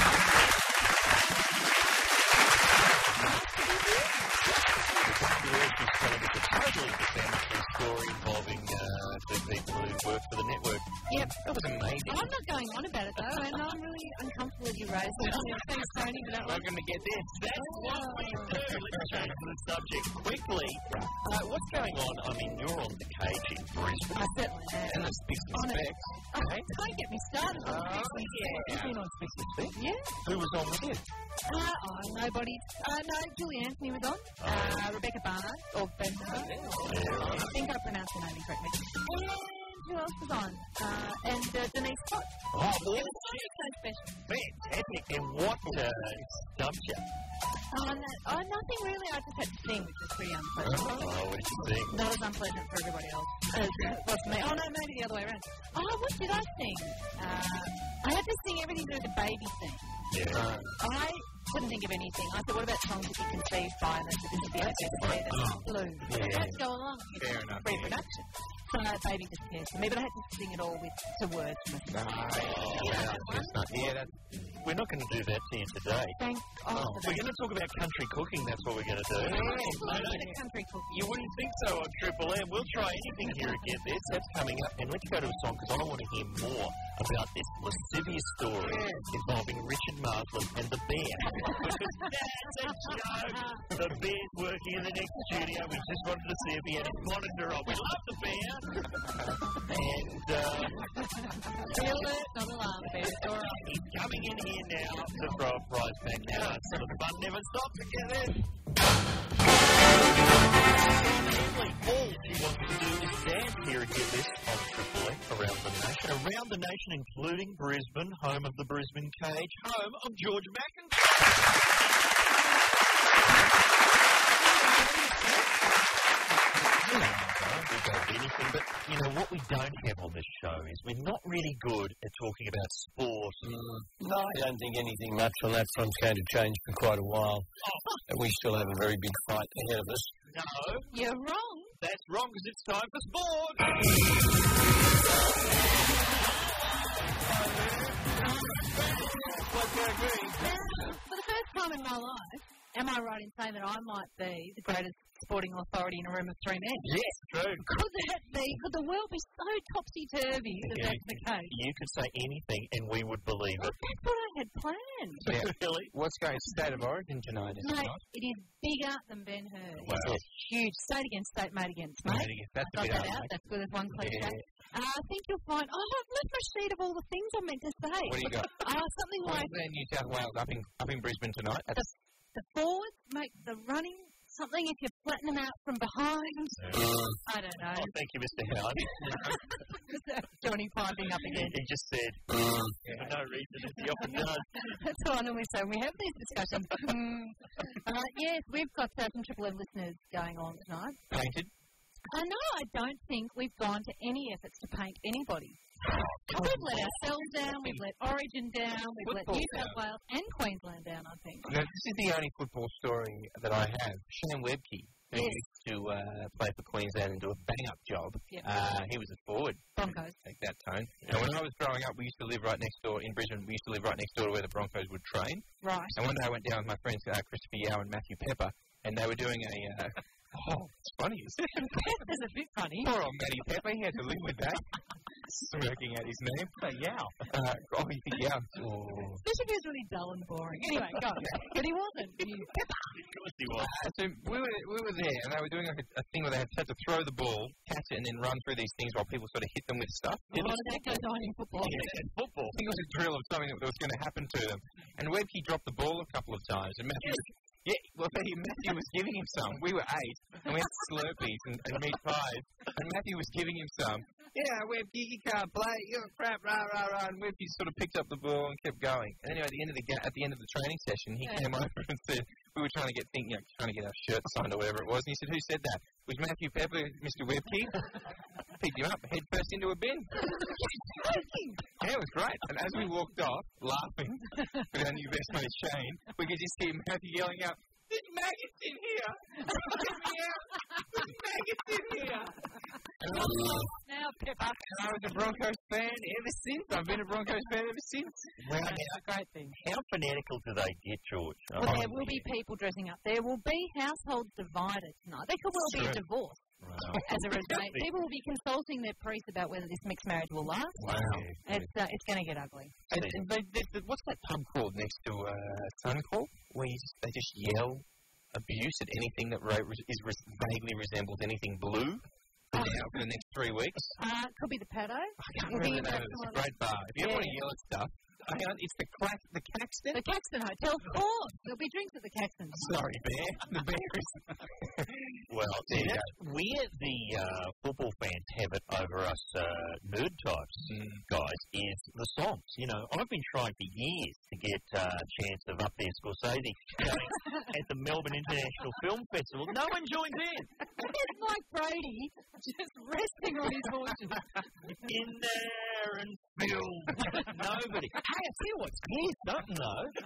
George is telling us a totally defamatory story involving uh, the people who work for the network. Yep, that was amazing. I'm not going on about it though, and I'm really uncomfortable with you raising it. Thanks, Tony, for that one. Welcome to get this. That's what we do. Let's change the subject quickly. Uh, what's going on? I mean, you're on the cage in Brisbane. I certainly am. And the Spicks and On it. Specks. Oh, don't get me started on Oh, this. yeah. You've been on Spicks and Specks? Yeah. Who was on with you? Uh, oh, nobody. Uh, no, Julie Anthony was on. Uh, Rebecca Barnard, or Ben Barnard. I think I pronounced her name incorrectly. And who else was on? Uh, and uh, Denise Scott. Oh, well, It was so special. fantastic. And what uh, stumped you? Oh, no, oh, nothing really. I just had to sing, which was pretty unpleasant. Oh, what did you think? Not as unpleasant for everybody else as it was for me. Oh, no, maybe the other way around. Oh, what did I sing? Uh, I had to sing everything to do with the baby thing. Yeah. I couldn't think of anything. I said, what about songs that you conceived by? And they said, this is the O C C, that's blue. Yeah. Let's go along. It's Fair enough, reproduction. So Baby Just Cares for Me, but I had to sing it all with to words. No, yeah, that's not, yeah, that's, We're not going to do that to you today. Thank Oh, oh, we're going to talk about country cooking. That's what we're going to do. the country cooking. You wouldn't think so on Triple M. We'll try anything here at Get This. That's coming up. And let's go to a song because I want to hear more about this lascivious story involving Richard Marsland and the bear. Because that's a joke. The bear's working in the next studio. We just wanted to see if he had his monitor on. We love the bear. And uh, Feel it, not a laugh, bear. It's all right. he's coming in here now to throw a prize back now. So the fun never stops again. All she wants to do is dance here and Get This on Triple M around the nation. Around the nation, including Brisbane, home of the Brisbane Cage, home of George McIntyre. We don't do anything, but you know what we don't have on this show is we're not really good at talking about sport. Mm. No, I don't think anything much on that front's going to change for quite a while. And we still have a very big fight ahead of us. No, You're wrong. that's wrong because it's time for sport. For the first time in my life, am I right in saying that I might be the greatest sporting authority in a room of three men? Yes, true. Could that be? Could the world be so topsy-turvy that Yeah. that's the case? You could say anything and we would believe Well, it. that's what I had planned. Yeah. Really? what's going State of Origin tonight, is it Mate, not? it is bigger than Ben-Hur. Wow. It's huge. State against state, mate against mate. Mate against- that's a Got bit that hard, out. mate. That's good as one cliche. Yeah. Uh, I think you'll find, oh, I've left my sheet of all the things I meant to say. What do you got? Uh, something like Queensland, New South Wales, up in, up in Brisbane tonight. the, the forwards make the running, something if you flatten them out from behind. I don't know. Oh, thank you, Mister Howard. Johnny piping up again. He just said, for no reason, as he often does. That's what I normally say when we have these discussions. Mm. uh, yes, we've got uh, some Triple M listeners going on tonight. Painted. I know, I don't think we've gone to any efforts to paint anybody. We've let ourselves down, we've let Origin down, we've let Football New South down. Wales and Queensland down, I think. Now, this is the only football story that I have. Shane Webke, who Yes. used to uh, play for Queensland and do a bang-up job, Yep. uh, he was a forward. Broncos. Take that tone. Now, when I was growing up, we used to live right next door in Brisbane. We used to live right next door to where the Broncos would train. Right. And one day I went down with my friends, uh, Christopher Yao and Matthew Pepper, and they were doing a... Uh, oh, it's funny, isn't it? That's a bit funny. Poor old Matty Pepper, he had to live with that. Smirking at his name. So, Yao. Uh, oh, you think Yao? Oh. Especially if he was really dull and boring. Anyway, go on. But he wasn't. He, Of course he was. Uh, so we were we were there, and they were doing like a, a thing where they had, had to throw the ball, catch it, and then run through these things while people sort of hit them with stuff. a lot of that goes on in football. Yeah, and football. I think it was a drill of something that was going to happen to them. And Webke dropped the ball a couple of times, and Matthew, yeah, well, Matthew was giving him some. We were eight, and we had Slurpees and, and meat pies, and Matthew was giving him some. Yeah, Webke, you can't play. You're crap, rah rah rah. And Webke sort of picked up the ball and kept going. And anyway, at the end of the ga- at the end of the training session, he Yeah. came over and said, we were trying to get think, you know, trying to get our shirts signed or whatever it was. And he said, who said that? It was Matthew Pepper, Mister Webke. Picked him up, head first into a bin. Yeah, it was great. And as we walked off, laughing with our new best mate Shane, we could just hear Matthew yelling out, "There's maggots in here! Get me out! There's maggots in here!" And I, was, Now, Pepper. and I was a Broncos fan ever since. I've been a Broncos fan ever since. Wow, That's a great thing. how fanatical do they get, George? Well, Oh, there will be people dressing up. There will be households divided tonight. There could well be a True. divorce Wow. as a result. People will be consulting their priest about whether this mixed marriage will last. Wow. It's uh, it's going to get ugly. And, and they, they, they, what's that pub called next to uh, Suncorp? Where you just, they just yell abuse at anything that re- is re- vaguely resembles anything blue for, now, for the next three weeks. Uh, could be the Paddo. I can't Will be remember the name of it. It's a great bar. If you ever want to Yeah. yell at stuff, hang on, it's the Clack, the Caxton. The Caxton Hotel, of course. There'll be drinks at the Caxton. Sorry, Bear. The Bear is. Well, There you that's where the uh, football fans have it over us uh, nerd types, Mm. guys, is the songs. You know, I've been trying for years to get uh, a chance of Up There Scorsese going at the Melbourne International Film Festival. No one joins in. It's like Brady just resting on his horses. In there and film. Nobody. Hey, I tell you what's here's something though.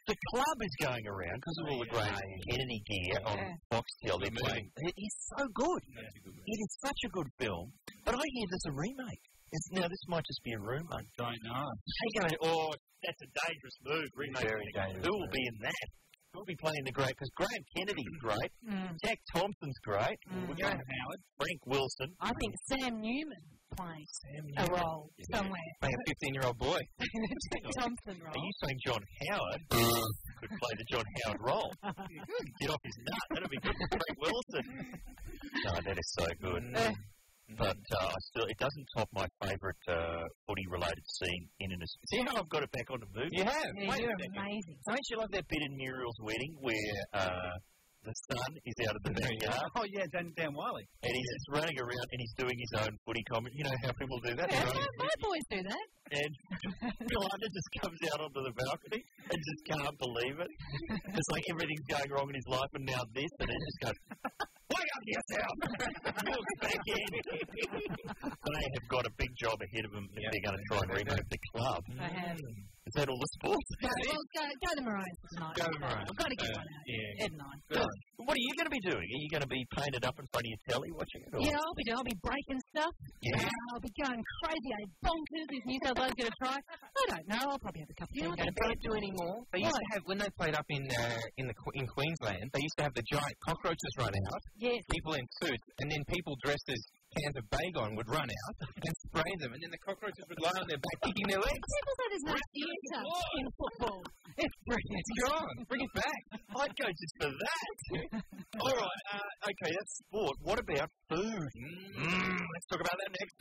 The club is going around because of all the great Kennedy gear on Yeah. Foxtel. They're playing. It is so good. It is such a good film. But I hear there's a remake. It's, now, this might just be a rumour. Don't know. They go, oh, that's a dangerous move. Remake. Very dangerous Who will be in that? Who will be playing the great? Because Graham Kennedy's great. Mm. Jack Thompson's great. Mm. We're going Howard. Frank Wilson. I think Sam Newman plays Sam a Newman. role somewhere. Playing a fifteen-year-old boy. Jack Thompson Are role. you saying John Howard could play the John Howard role? Get off his nut. That'll be good for Frank Wilson. No, that is so good. Uh, But uh, I still, it doesn't top my favourite uh, footy-related scene in an. See how I've got it back on the movie? You have. yeah, Wait a you're second. amazing. Don't you love that bit in Muriel's wedding where uh, the son is out of the backyard Oh, yeah, Dan, Dan Wiley. and he's just running around and he's doing his own footy comment? You know how people do that? They Yeah, run my, my boys do that. and Yolanda just comes out onto the balcony and just can't believe it. It's like everything's going wrong in his life and now this, and then just goes, wake up yourself! Walk back in. They have got a big job ahead of them if they're going to try and remake the club. I have. Is that all the sports? No, well, go, go to Maroons tonight. Go to Maroons. I've got to get Uh, one out. yeah. Ed and I. Good. What are you going to be doing? Are you going to be painted up in front of your telly watching it? Or? Yeah, I'll be doing. I'll be breaking stuff. Yeah. I'll be going crazy. I bonkers. Is New South Wales going to try? I don't know. I'll probably have a couple You know of what things. they don't do anymore? They used to have, when they played up in uh, in the in Queensland, they used to have the giant cockroaches run out, Yes. people in suits, and then people dressed as cans of Baygon would run out and spray them, and then the cockroaches would lie on their back kicking their legs. People say there's no theatre in football. It's brilliant. It's gone. Bring it back. I'd go just for that. All right. Uh, okay, that's sport. What about food? Mm, let's talk about that next.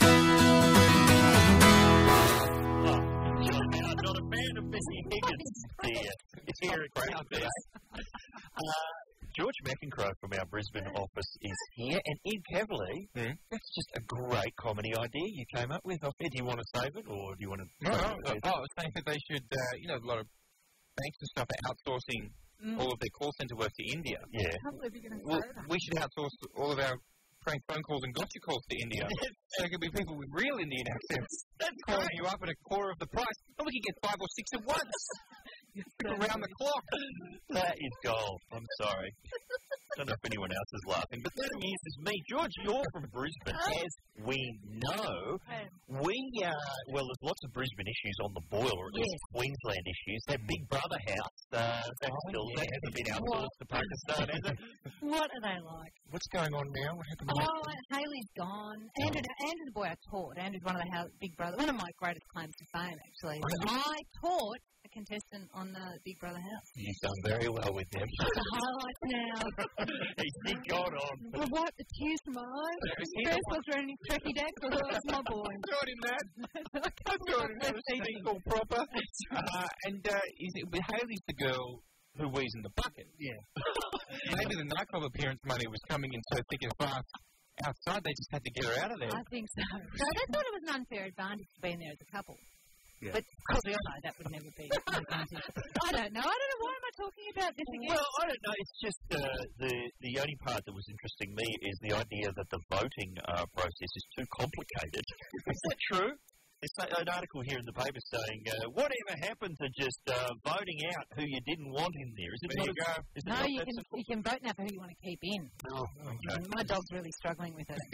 Oh, John Howard, not a fan of Missy Higgins there. It's here at Crowd there. Uh, George McEncrow from our Brisbane office is here, and Ed Cavalier, Hmm? that's just a great comedy idea you came up with. Do you want to save it, or do you want to... No, no, no. Oh, I was saying that they should, uh, you know, a lot of banks and stuff are outsourcing Mm. all of their call centre work to India. Yeah. I can't believe you're going to Well, say that. we should outsource all of our prank phone calls and gotcha calls to India. So it could be people with real Indian accents calling you up at a quarter of the price. And we could get five or six at once. Around the clock. That is gold. I'm sorry. I don't know if anyone else is laughing, but that amuses me. George, you're from Brisbane. As we know, we, uh, well, there's lots of Brisbane issues on the boil, or at least Queensland issues. That Big Brother house, uh, that's still, that hasn't been outsourced to Pakistan, has it? What are they like? What's going on now? What happened? Oh, Hayley's gone. Andrew, Andrew the boy I taught. Andrew's one of the house, Big Brother. One of my greatest claims to fame, actually. I taught a contestant on the Big Brother house. You've done very well with them. The highlights now. He's big God on. I wiped the tears from my eyes. First was wearing his trekkie decks. I thought, that's my boy. I taught him that. I taught him that. She's all proper. Uh, and uh, is it, Hayley's the girl who wheezes in the bucket. Yeah. Maybe the nightclub appearance money was coming in so thick and fast. Outside, they just had to get her out of there. I think so. So they thought it was an unfair advantage to being there as a couple. Yeah. But of course we all know that would never be an advantage. I don't know. I don't know why am I talking about this again. Well, I don't know. It's just uh, the the only part that was interesting me is the idea that the voting uh, process is too complicated. Is that true? There's an article here in the paper saying, uh, whatever happened to just uh, voting out who you didn't want in there? Is it There not you a- go. is it No, not you that can simple? you can vote now for who you want to keep in. Oh, okay. My dog's really struggling with it.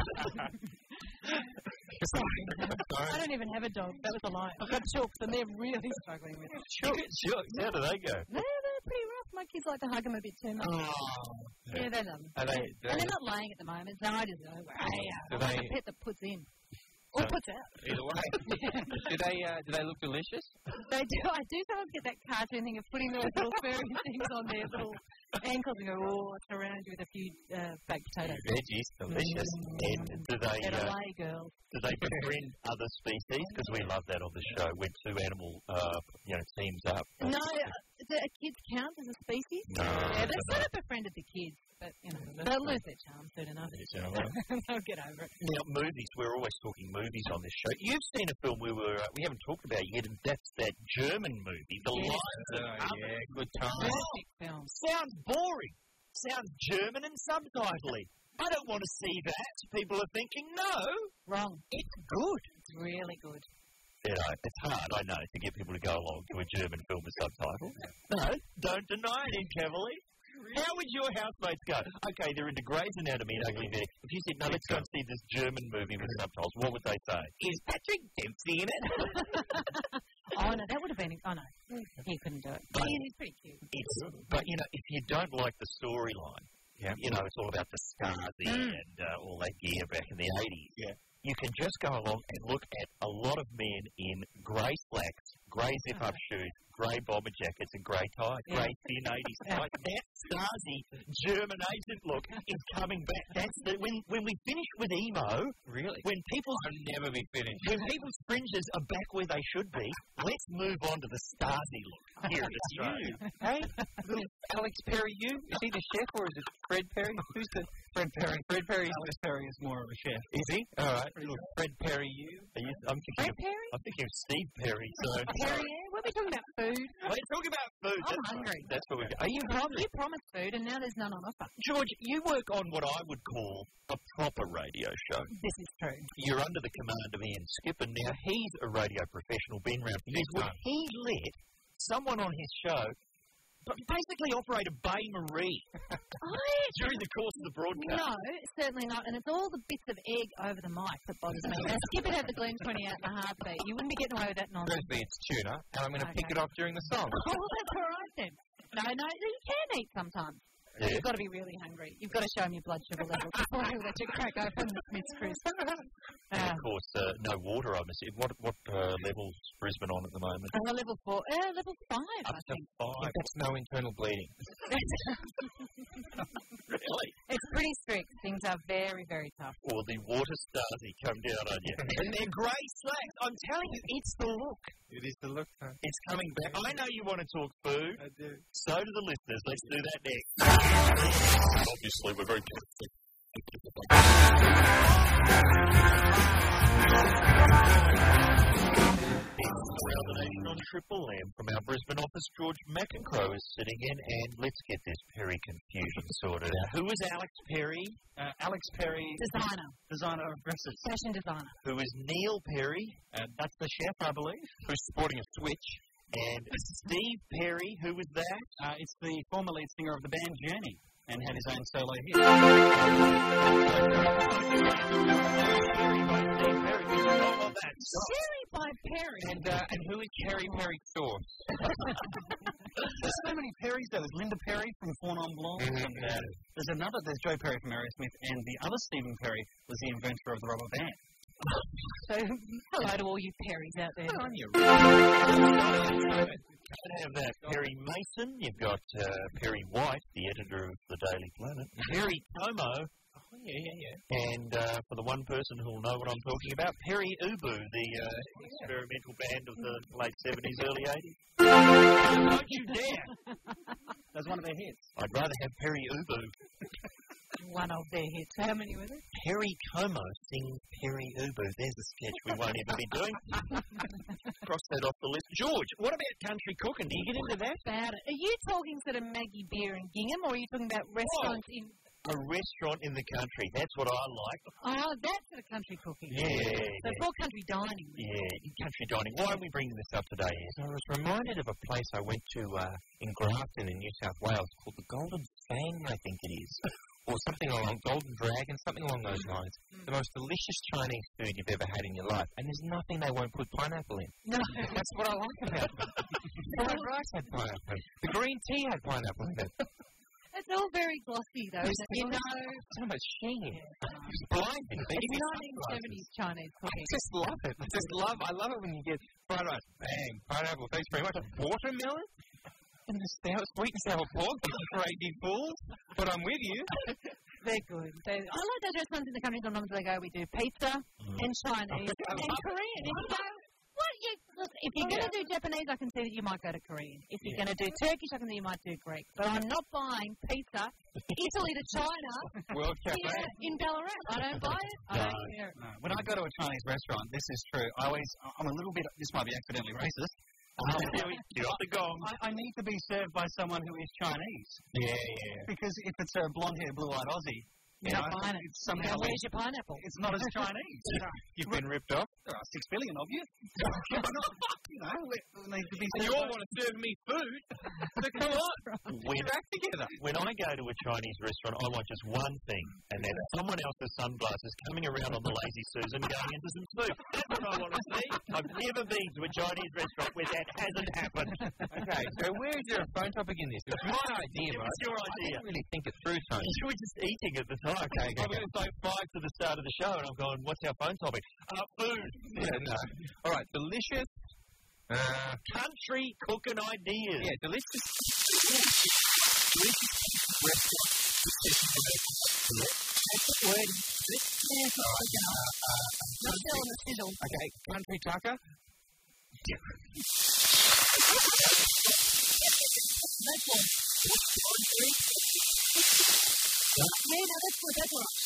Sorry. I don't even have a dog. That was a lie. I've got chooks and they're really struggling with it. Sure, sure. How do they go? No, they're pretty rough. My kids like to hug them a bit too much. Oh. Yeah, they love them. Are they, do And they, they're not laying at the moment. No, I just know. I, Do I like they- a pet that puts in. Or So- puts out. either way. do they uh, do they look delicious? They do. I do sometimes get that cartoon thing of putting those little furry things on their little ankles and go, oh, surround you with a few uh, baked potatoes. Veggies, delicious. And do they Get uh, away, girls. do they befriend other species? Because we love that on the show when two animal uh, you know teams up. No, uh, do kids count as a species? No, Yeah, I they've don't sort of befriended the kids, but you know they'll lose their charm soon enough. Yeah, well. They'll get over it. Now, movies. We're always talking movies on this show. You've seen a film we were uh, we haven't talked about yet, and that's that German movie, The Yes. Lions of Oh, Others. yeah, good time. Classic film. Sounds boring. Sounds German and subtitly. I don't want to see that. People are thinking, no, Wrong. it's good. It's really good. You know, it's hard, I know, to get people to go along to a German film with subtitles. No, don't deny it, Ian Cavalier. How would your housemates go? Okay, they're into Grey's Anatomy and Ugly Betty. If you said, no, let's go and see this German movie with subtitles, what would they say? Is Patrick Dempsey in it? Oh, no, that would have been... Oh, no. He couldn't do it. But he's pretty cute. It's, but, you know, if you don't like the storyline, yeah. you know, it's all about the Stasi mm. and uh, all that gear back in the eighties. Yeah. You can just go along and look at a lot of men in grey slacks, grey zip-up shoes, grey bomber jackets and grey ties, yeah. grey thin eighties ties. That Stasi German agent look is coming back. That's the, when when we finish with emo, really, when people's I'll never be finished. When people's fringes are back where they should be, let's move on to the Stasi look here in Australia. Hey, little Alex Perry, you is he the chef or is it Fred Perry? Who's the Fred Perry? Fred Perry. Alex Perry is more of a chef. Is he? All right. Fred Perry, you? Are you I'm thinking Fred of, Perry? I'm thinking of Steve Perry. So Perry, yeah. What are we talking about? Food? We're talking about food. I'm that's hungry. Right. That's what we're Are you hungry? You promised food and now there's none on offer. George, you work on what I would call a proper radio show. This is true. You're under the command of Ian Skipper. Now, he's a radio professional, been around for years. Would he let someone on his show but basically operate a Bay Marie during the course of the broadcast? No, certainly not. And it's all the bits of egg over the mic that bothers me. Now, Skip it at the Glen twenty-eight and a half beat. You wouldn't be getting away with that nonsense. Firstly, it's tuna, and I'm going to okay. pick it off during the song. Oh, that's all right then. No, no, you can eat sometimes. Yeah. You've got to be really hungry. You've got to show them your blood sugar level before you let you crack open the Smith's Crisp. And of course, uh, no water, I'm assuming. What, what uh, level's Brisbane on at the moment? Uh, level four. Uh, level five, Up I to think. five. That's no internal bleeding. Really? It's pretty strict. Things are very, very tough. Or the water Stasi come down on you. And they're grey slacks. I'm telling you, it's the look. It is the look, huh? It's coming back. I know you want to talk food. I do. So do the listeners. Let's do that next. Obviously, we're very careful. Around the nation on Triple M from our Brisbane office, George McEncrow is sitting in, and let's get this Perry confusion sorted out. Who is Alex Perry? Uh, Alex Perry, Designer. designer of dresses. Fashion designer. Who is Neil Perry? Uh, that's the chef, I believe. Who's sporting a switch. And Steve Perry, who was that? Uh, it's the former lead singer of the band Journey, and had his own solo hit. Sherry by Perry. And, uh, and who is Cherry Perry Sauce? There's so many Perrys though. There's Linda Perry from Four Non Blondes. Mm-hmm. And, uh, there's another, there's Joe Perry from Aerosmith, and the other Stephen Perry was the inventor of the rubber band. So, hello to all you Perrys out there. Good on you. Can't have that. Perry Mason. You've got uh, Perry White, the editor of the Daily Planet. Perry Como. Oh, yeah, yeah, yeah. And uh, for the one person who will know what I'm talking about, Perry Ubu, the uh, experimental band of the late seventies, early eighties. Don't you dare. That's one of their hits. I'd rather have Perry Ubu. One of their hits. How many were there? Perry Como sings Perry Ubu. There's a sketch we won't ever be doing. Cross that off the list. George, what about country cooking? Do you get into that? About it. Are you talking sort of Maggie Beer and Gingham, or are you talking about restaurants oh, in... A restaurant in the country. That's what I like. Oh, that's sort of country cooking. Yeah. So yeah. for country dining. Yeah, country dining. Why are we bringing this up today, Ed? I was reminded of a place I went to uh, in Grafton in New South Wales called the Golden Fang, I think it is. Or something along, Golden Dragon, something along those lines. Mm. The most delicious Chinese food you've ever had in your life. And there's nothing they won't put pineapple in. No. That's what I like about it. The fried rice had pineapple in it. The green tea had pineapple in it. It's all very glossy, though, isn't it? You know... So much sheen. Yeah. It's blinding. It's nineteen seventies Chinese cooking. I just love it. I just love I love it when you get fried rice, bang, pineapple, thanks very much. A watermelon? And the stout, sweet and sour pork, crazy fools. But I'm with you. They're good. They're, I like those restaurants in the country sometimes they go, we do pizza mm. and Chinese and Korean. And you go, what? You, look, if you're going to do Japanese, I can see that you might go to Korean. If you're yeah. going to do Turkish, I can see you might do Greek. But I'm not buying pizza, Italy to China, World Cafe in Ballarat. I don't buy it. I no, don't care. No. When I go to a Chinese restaurant, this is true. I always, I'm a little bit, this might be accidentally racist. Um, Get off the gong. I, I need to be served by someone who is Chinese. Yeah, yeah. Because if it's a blonde-haired, blue-eyed Aussie, You You're know, not buying it. it's somehow And where's your pineapple? it's not as Chinese. You've been ripped off. There are six billion of you. Why not? You know, we, we need to be. And you all want to serve me food. So come on. When, Get back together. when I go to a Chinese restaurant, I want just one thing, and then someone else's sunglasses coming around on the Lazy Susan going into some soup. That's what I want to see. I've never been to a Chinese restaurant where that hasn't happened. Okay, so where is there a phone topic in this? It was my idea, It bro. was your I idea. didn't really think it through, Tony. You were just eating at the time. Okay, okay, I mean, it's like five to the start of the show, and I'm going, what's our phone topic? Uh, food. Yeah, no. All right, delicious. Uh, Country cooking ideas. yeah, delicious. Not still on the sizzle. Okay, country tucker. Yeah, no, that's good. That's all right.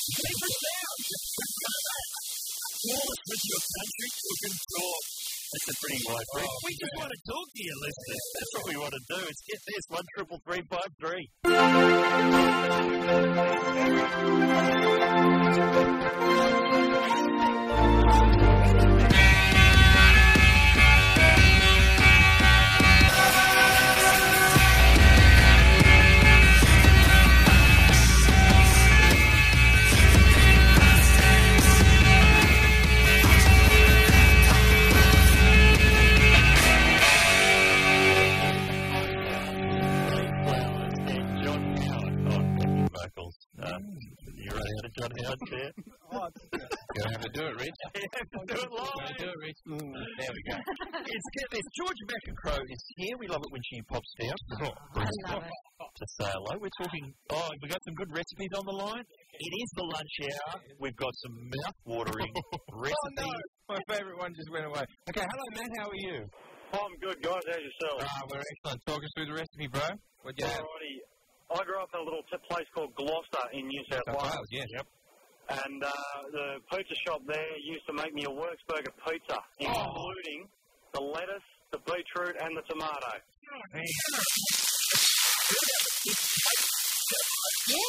That's a pretty wide break. We just want to talk to you, listeners. That's what we want to do. Is get this one triple three five three. John Howard chair. You're going to have to do it, Rich. You have to do it live. Do it, Rich. Mm, there we go. It's get this. George McEncrow is here. We love it when she pops down. I love it. To say hello. We're talking. Oh, we've got some good recipes on the line. It is the lunch hour. We've got some mouth-watering recipes. Oh, no. My favourite one just went away. Okay, hello, Matt. How are you? I'm good, guys. How's yourself? Ah, we're excellent. Talk us through the recipe, bro. What'd you have? Alrighty. I grew up in a little t- place called Gloucester in New South South Wales. Wales, yeah. Yep. And uh, the pizza shop there used to make me a Works Burger pizza, including the lettuce, the beetroot, and the tomato. Yeah,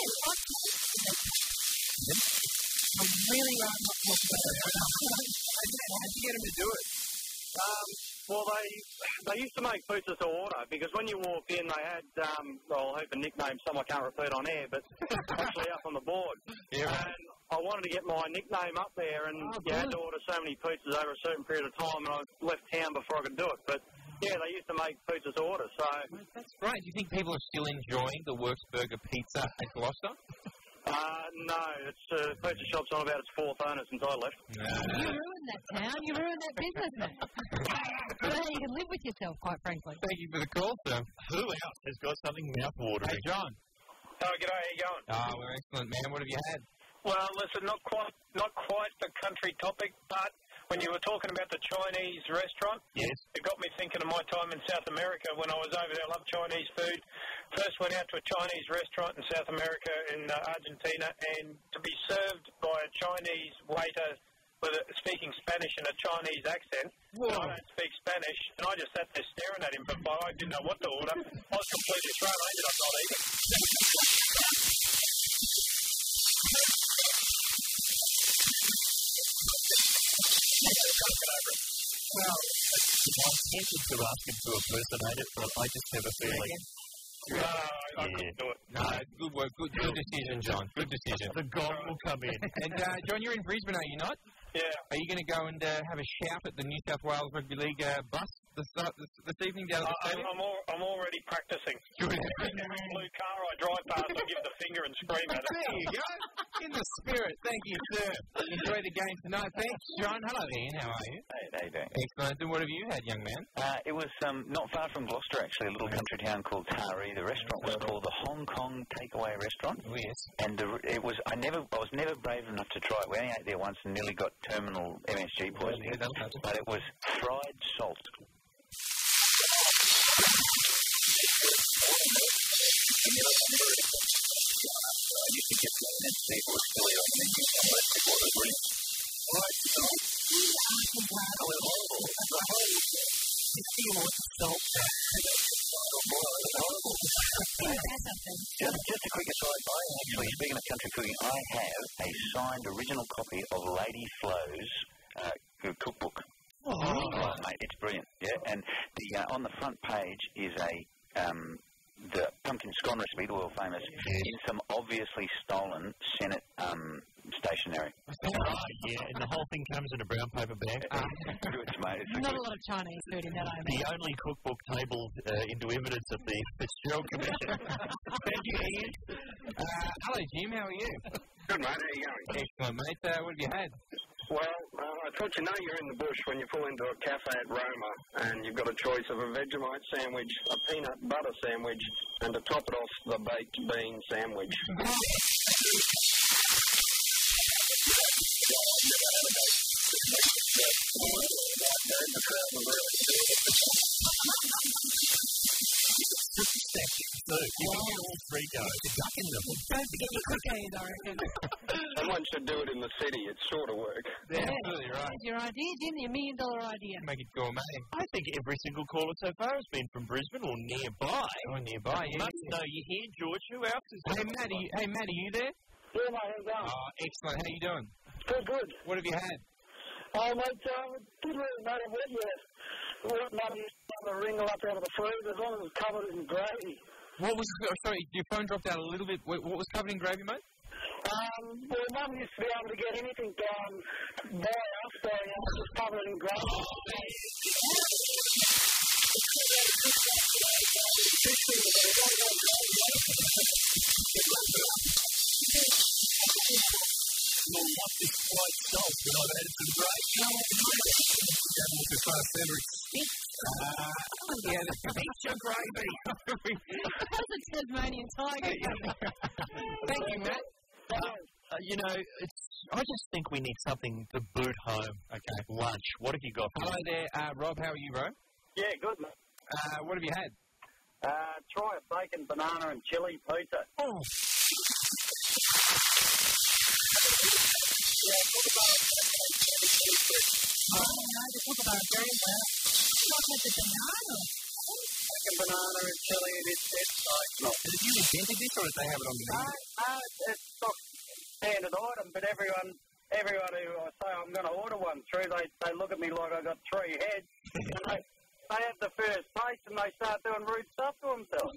I'm really uh, not talking about it. How'd you get them to do it? Um, well, they they used to make pizzas to order because when you walked in, they had um, well, I'll have a nickname, some I can't repeat on air, but actually up on the board. Yeah. And I wanted to get my nickname up there, and Oh, you had to order so many pizzas over a certain period of time, and I left town before I could do it. But yeah, they used to make pizzas to order. So That's great. Do you think people are still enjoying the Works Burger pizza at Gloucester? uh, no, it's uh, pizza shop's on about its fourth owner since I left. You ruined that town. You ruined that business, man. So you can live with yourself, quite frankly. Thank you for the call, sir. Who else has got something mouth-watering? Hey, John. Oh, g'day, how you going? Ah, we're excellent, man. What have you had? Well, listen, not quite, not quite the country topic, but when you were talking about the Chinese restaurant, Yes. it got me thinking of my time in South America when I was over there. I love Chinese food. First went out to a Chinese restaurant in South America in uh, Argentina, and to be served by a Chinese waiter with a, speaking Spanish in a Chinese accent. And I don't speak Spanish, and I just sat there staring at him for five. I didn't know what to order. I was completely thrown. I ended up not eating. Well, I'm tempted to ask him to impersonate it, but I just have a feeling. No, I couldn't do it. No, good work. Good, good decision, John. Good decision. The gong will come in. And, uh, John, you're in Brisbane, are you not? Yeah. Are you going to go and uh, have a shout at the New South Wales Rugby League uh, bus this, uh, this, this evening down at the I'm, stadium? I'm, al- I'm already practicing. Good. Every blue car I drive past, I give the finger and scream at it. There you go. In the spirit. Thank you, sir. Enjoy the game tonight. Thanks, John. Hello, Ian. How are you? Hey, how you doing? Excellent. And what have you had, young man? Uh, it was um, not far from Gloucester, actually, a little country town called Taree. The restaurant was called the Hong Kong Takeaway Restaurant. Oh, yes. And the, it was, I never, I was never brave enough to try it. We only ate there once and nearly got terminal M S G poisoning. Yeah, that'll happen. But it was fried salt. Just, just a quick aside, I actually speaking of country cooking, I have a signed original copy of Lady Flo's uh, cookbook. Oh, oh, mate, it's brilliant. Yeah, and the uh, on the front page is a um, the pumpkin scone recipe, the world famous, in some obviously stolen Senate um, stationery. Oh, yeah, and the whole thing comes in a brown paper bag. Uh, good, mate. It's Not good. a lot of Chinese food in that, I The only cookbook tabled uh, into evidence at the Fitzgerald Commission. Thank you, Ian. Uh, hello, Jim. How are you? Good, mate. How are you going? Excellent, mate. Uh, what have you had? Well, uh, I thought you know you're in the bush when you pull into a cafe at Roma and you've got a choice of a Vegemite sandwich, a peanut butter sandwich, and to top it off, the baked bean sandwich. So, you want all three go. Duck in them. Don't forget your cookies, I reckon. Someone should do it in the city. It's sure to work. Yeah, absolutely right. That's your idea, Jim, your million dollar idea. Make it gourmet. I think every single caller so far has been from Brisbane or nearby. Or nearby, yeah. Must know you're here, George. Who else is Hey, Matt, are you, hey, Matt, are you there? Yeah, mate, how's it going? Oh, excellent. How you doing? Good, good. What have you had? Oh, mate, uh, it didn't really matter what you what money you spent to wringle up out of the freezer as long as it was covered in gravy. What was, oh, sorry, your phone dropped out a little bit. What, what was covered in gravy, mate? Um, well, Mum used to be able to get anything down by us, so uh, just cover it in gravy. Well, what is quite salt when I've added some gravy? Uh, yeah, eat your gravy. That's a Tasmanian tiger. Thank you, Matt. Uh, uh, you know, it's. I just think we need something to boot home. Okay, lunch. What have you got? Hello there, uh, Rob. How are you, bro? Yeah, good, mate. Uh, what have you had? Uh, try a bacon, banana, and chili pizza. Oh. Oh, no, they talk about it very well. Not with the banana. Bacon, banana, and chili, and it's, it's like... Did you invented this, or did they have it on the No, menu? no, it's, it's not standard item, but everyone, everyone who I say I'm going to order one through, they, they look at me like I've got three heads, and they, they have the first taste, and they start doing rude stuff to themselves.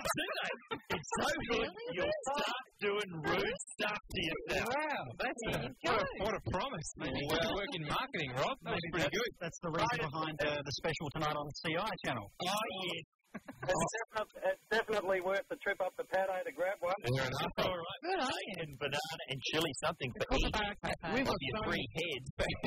It's so good. You'll start doing rude stuff to yourself. Wow, that's a, what, a, what a promise. Well, work in marketing, Rob. That was pretty good. That's the reason behind uh, the special tonight on the C I channel. Oh, yes. It's, definitely, it's definitely worth the trip up to Paddo to grab one. Fair enough. All right. Bacon, banana, and chili, something for each We've of got your so three heads.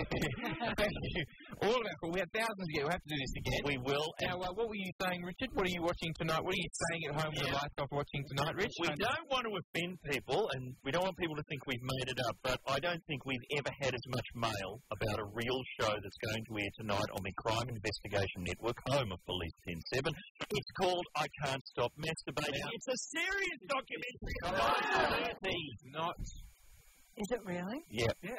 Thank you. All of our, we had thousands again. We'll have to do this again. We will. Now, uh, what were you saying, Richard? What are you watching tonight? What are you saying at home with the lights off watching tonight, Rich? We don't want to offend people, and we don't want people to think we've made it up, but I don't think we've ever had as much mail about a real show that's going to air tonight on the Crime Investigation Network, home of Police ten seven. It's called I Can't Stop Masturbating. It's a serious documentary. Come on, Not. Is it really? Yeah. Yeah.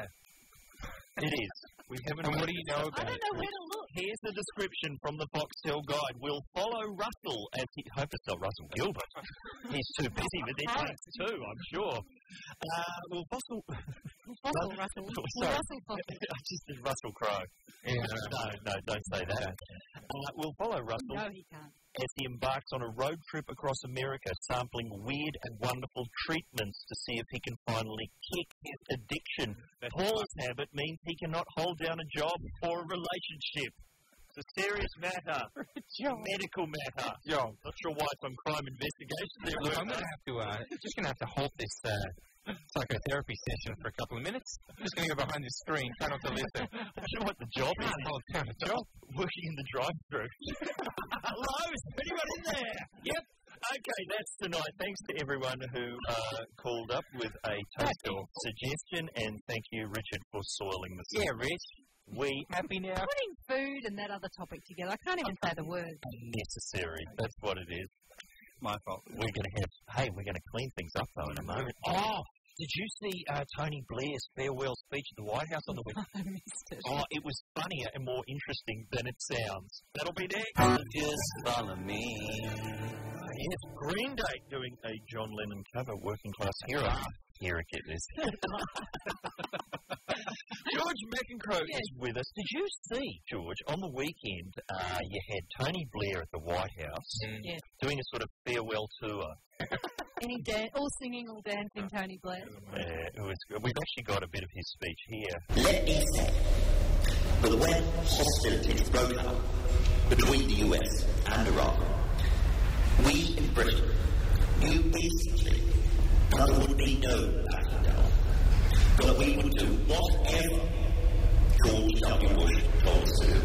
It is. We haven't. And what do you know I about don't it? know where to look. Here's the description from the Foxtel Guide. We'll follow Russell as he... I hope it's not Russell Gilbert. He's too busy with this one too, I'm sure. Uh, well, Fossil... Fossil, Russell. Sorry. Russell Fossil. I just did Russell Crowe. Yeah. No, no, don't say that. Uh, we'll follow Russell No, he can't. as he embarks on a road trip across America, sampling weird and wonderful treatments to see if he can finally kick his addiction. Paul's habit means he cannot hold down a job or a relationship. It's a serious matter. Medical matter. Yo. Not sure why it's on crime investigation. There, Look, I'm going to have to, uh, just going to have to halt this uh, psychotherapy session for a couple of minutes. I'm just going to go behind the screen, turn off the listen. I'm not sure what the job is. Hold down the job. Working in the drive-thru. Hello, is anyone in there? Yep. Okay, that's tonight. Thanks to everyone who uh, called up with a toasty suggestion, and thank you, Richard, for soiling the Yeah, Rich. We happy now? Putting food and that other topic together, I can't even say the word. Necessary. That's what it is. My fault. We're going to have. Hey, we're going to clean things up though in a moment. Oh, did you see uh, Tony Blair's farewell speech at the White House on the weekend? I missed it. Oh, it was funnier and more interesting than it sounds. That'll be next. Just follow me. Yes, Green Day doing a John Lennon cover, Working Class Hero. hear it get this. George McEncrow Yes. is with us. Did you see, George, on the weekend, uh, you had Tony Blair at the White House Yes. doing a sort of farewell tour. Any dan- all singing, all dancing, Tony Blair. Uh, it was, we've actually got a bit of his speech here. Let me say that when hostilities broke out between the U S and Iran, we in Britain knew basically that there would be no backing down, but we would do whatever George W. Bush told us to do.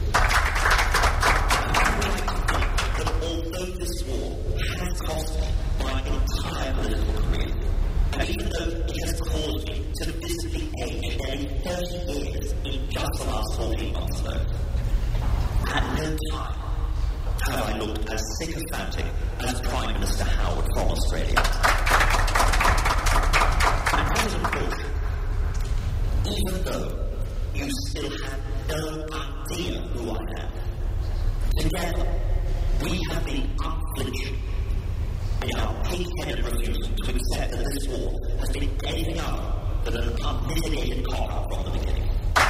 That although this war has cost me my entire political career, and even though it has caused me to visibly age nearly thirty years in just the last fourteen months alone, at no time have I looked as sycophantic as Prime Minister Howard from Australia. And President Bush, even though you still have no idea who I am, together we have been unflinching in our pig-headed refusal to accept that this war has been anything other than an unmitigated cock-up from the beginning.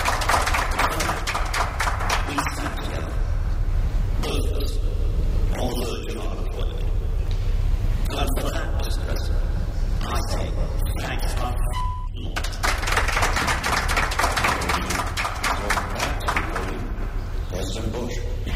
We stand together, both of us, on the verge of unemployment. And for that, Mister President, I say thanks a lot. President Bush.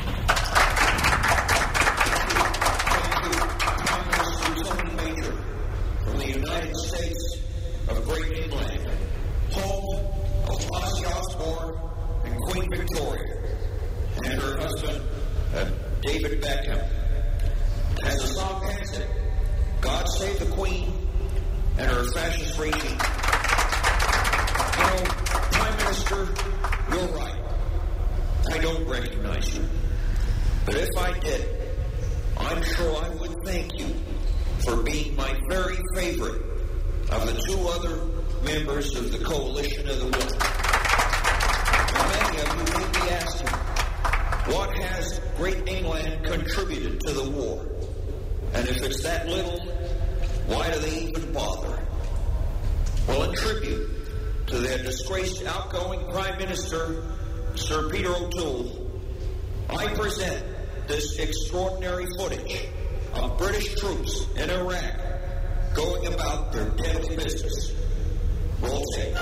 From the United States of Great England, home of Ozzy Osbourne and Queen Victoria, and her husband, uh, David Beckham. As the song has it, God save the Queen and her fascist regime. You know, Prime Minister, you're right. I don't recognize you. But if I did, I'm sure I would thank you for being my very favorite of the two other members of the Coalition of the Willing. Now, many of you may be asking, what has Great England contributed to the war? And if it's that little, why do they even bother? Well, in tribute to their disgraced outgoing Prime Minister, Sir Peter O'Toole, I present this extraordinary footage of British troops in Iraq going about their deadly business. Roll tape.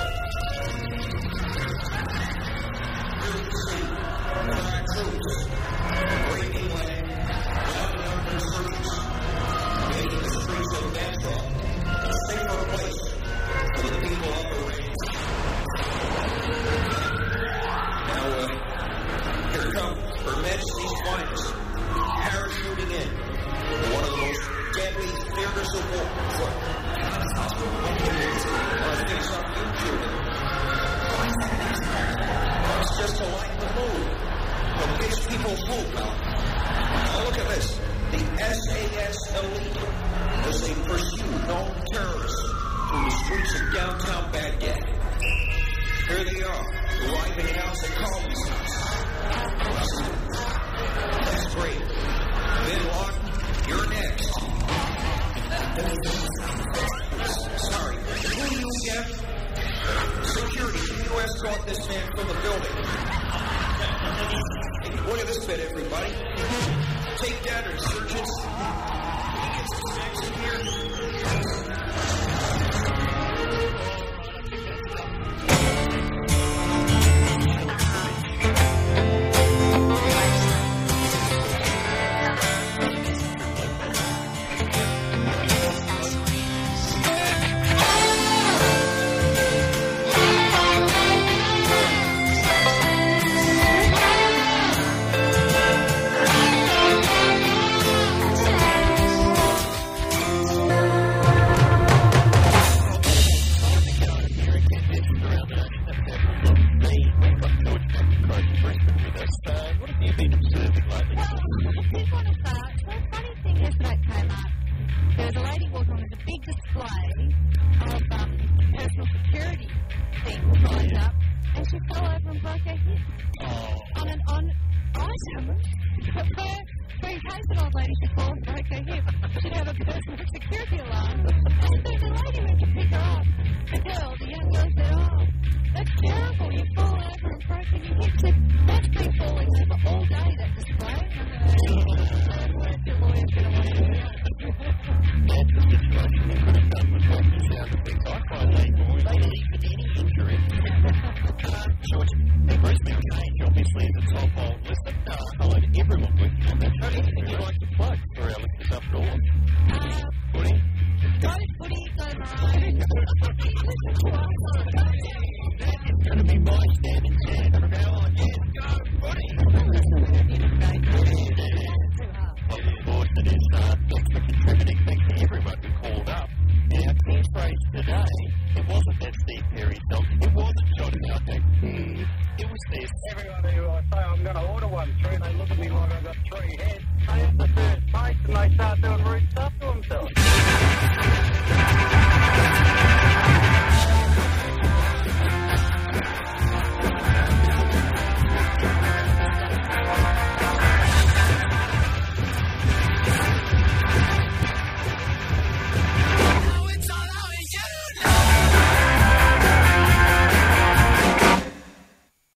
Iraq troops breaking land, rounding up insurgents, making the streets of Basra a safer place for the people of Iraq. Now, uh, here come Her Majesty's finest, parachuting in one of the most deadly theaters of war. I think some YouTube. It's just to lighten the mood, to give people hope. Now look at this. The S A S elite as they pursue known terrorists through the streets of downtown Baghdad. Here they are, arriving at Al Zakari's house. That's great. Bin Laden, you're next. Sorry, who are you again? Security, the U S caught this man from the building. Look at this bit, everybody. Take down insurgents. Get some snacks in here. She'd have a personal security alarm, and so the lady went to pick her up. obviously is a top old listener. Uh, hello to everyone working on that show. Anything you'd like to plug for our listeners up north? Uh, Footy? go footy, go Maroons. That is going to be my standing chant from now on. Yes, go footy! Well, of course, it is. Uh, thanks for contributing. Thanks to everyone who called up. And our key phrase today, it wasn't that Steve Perry song. It wasn't Johnny Outback. Hmm. It was this. Everyone who I say I'm going to order one through, they look at me like I've got three heads. They have the first base and they start doing rude stuff.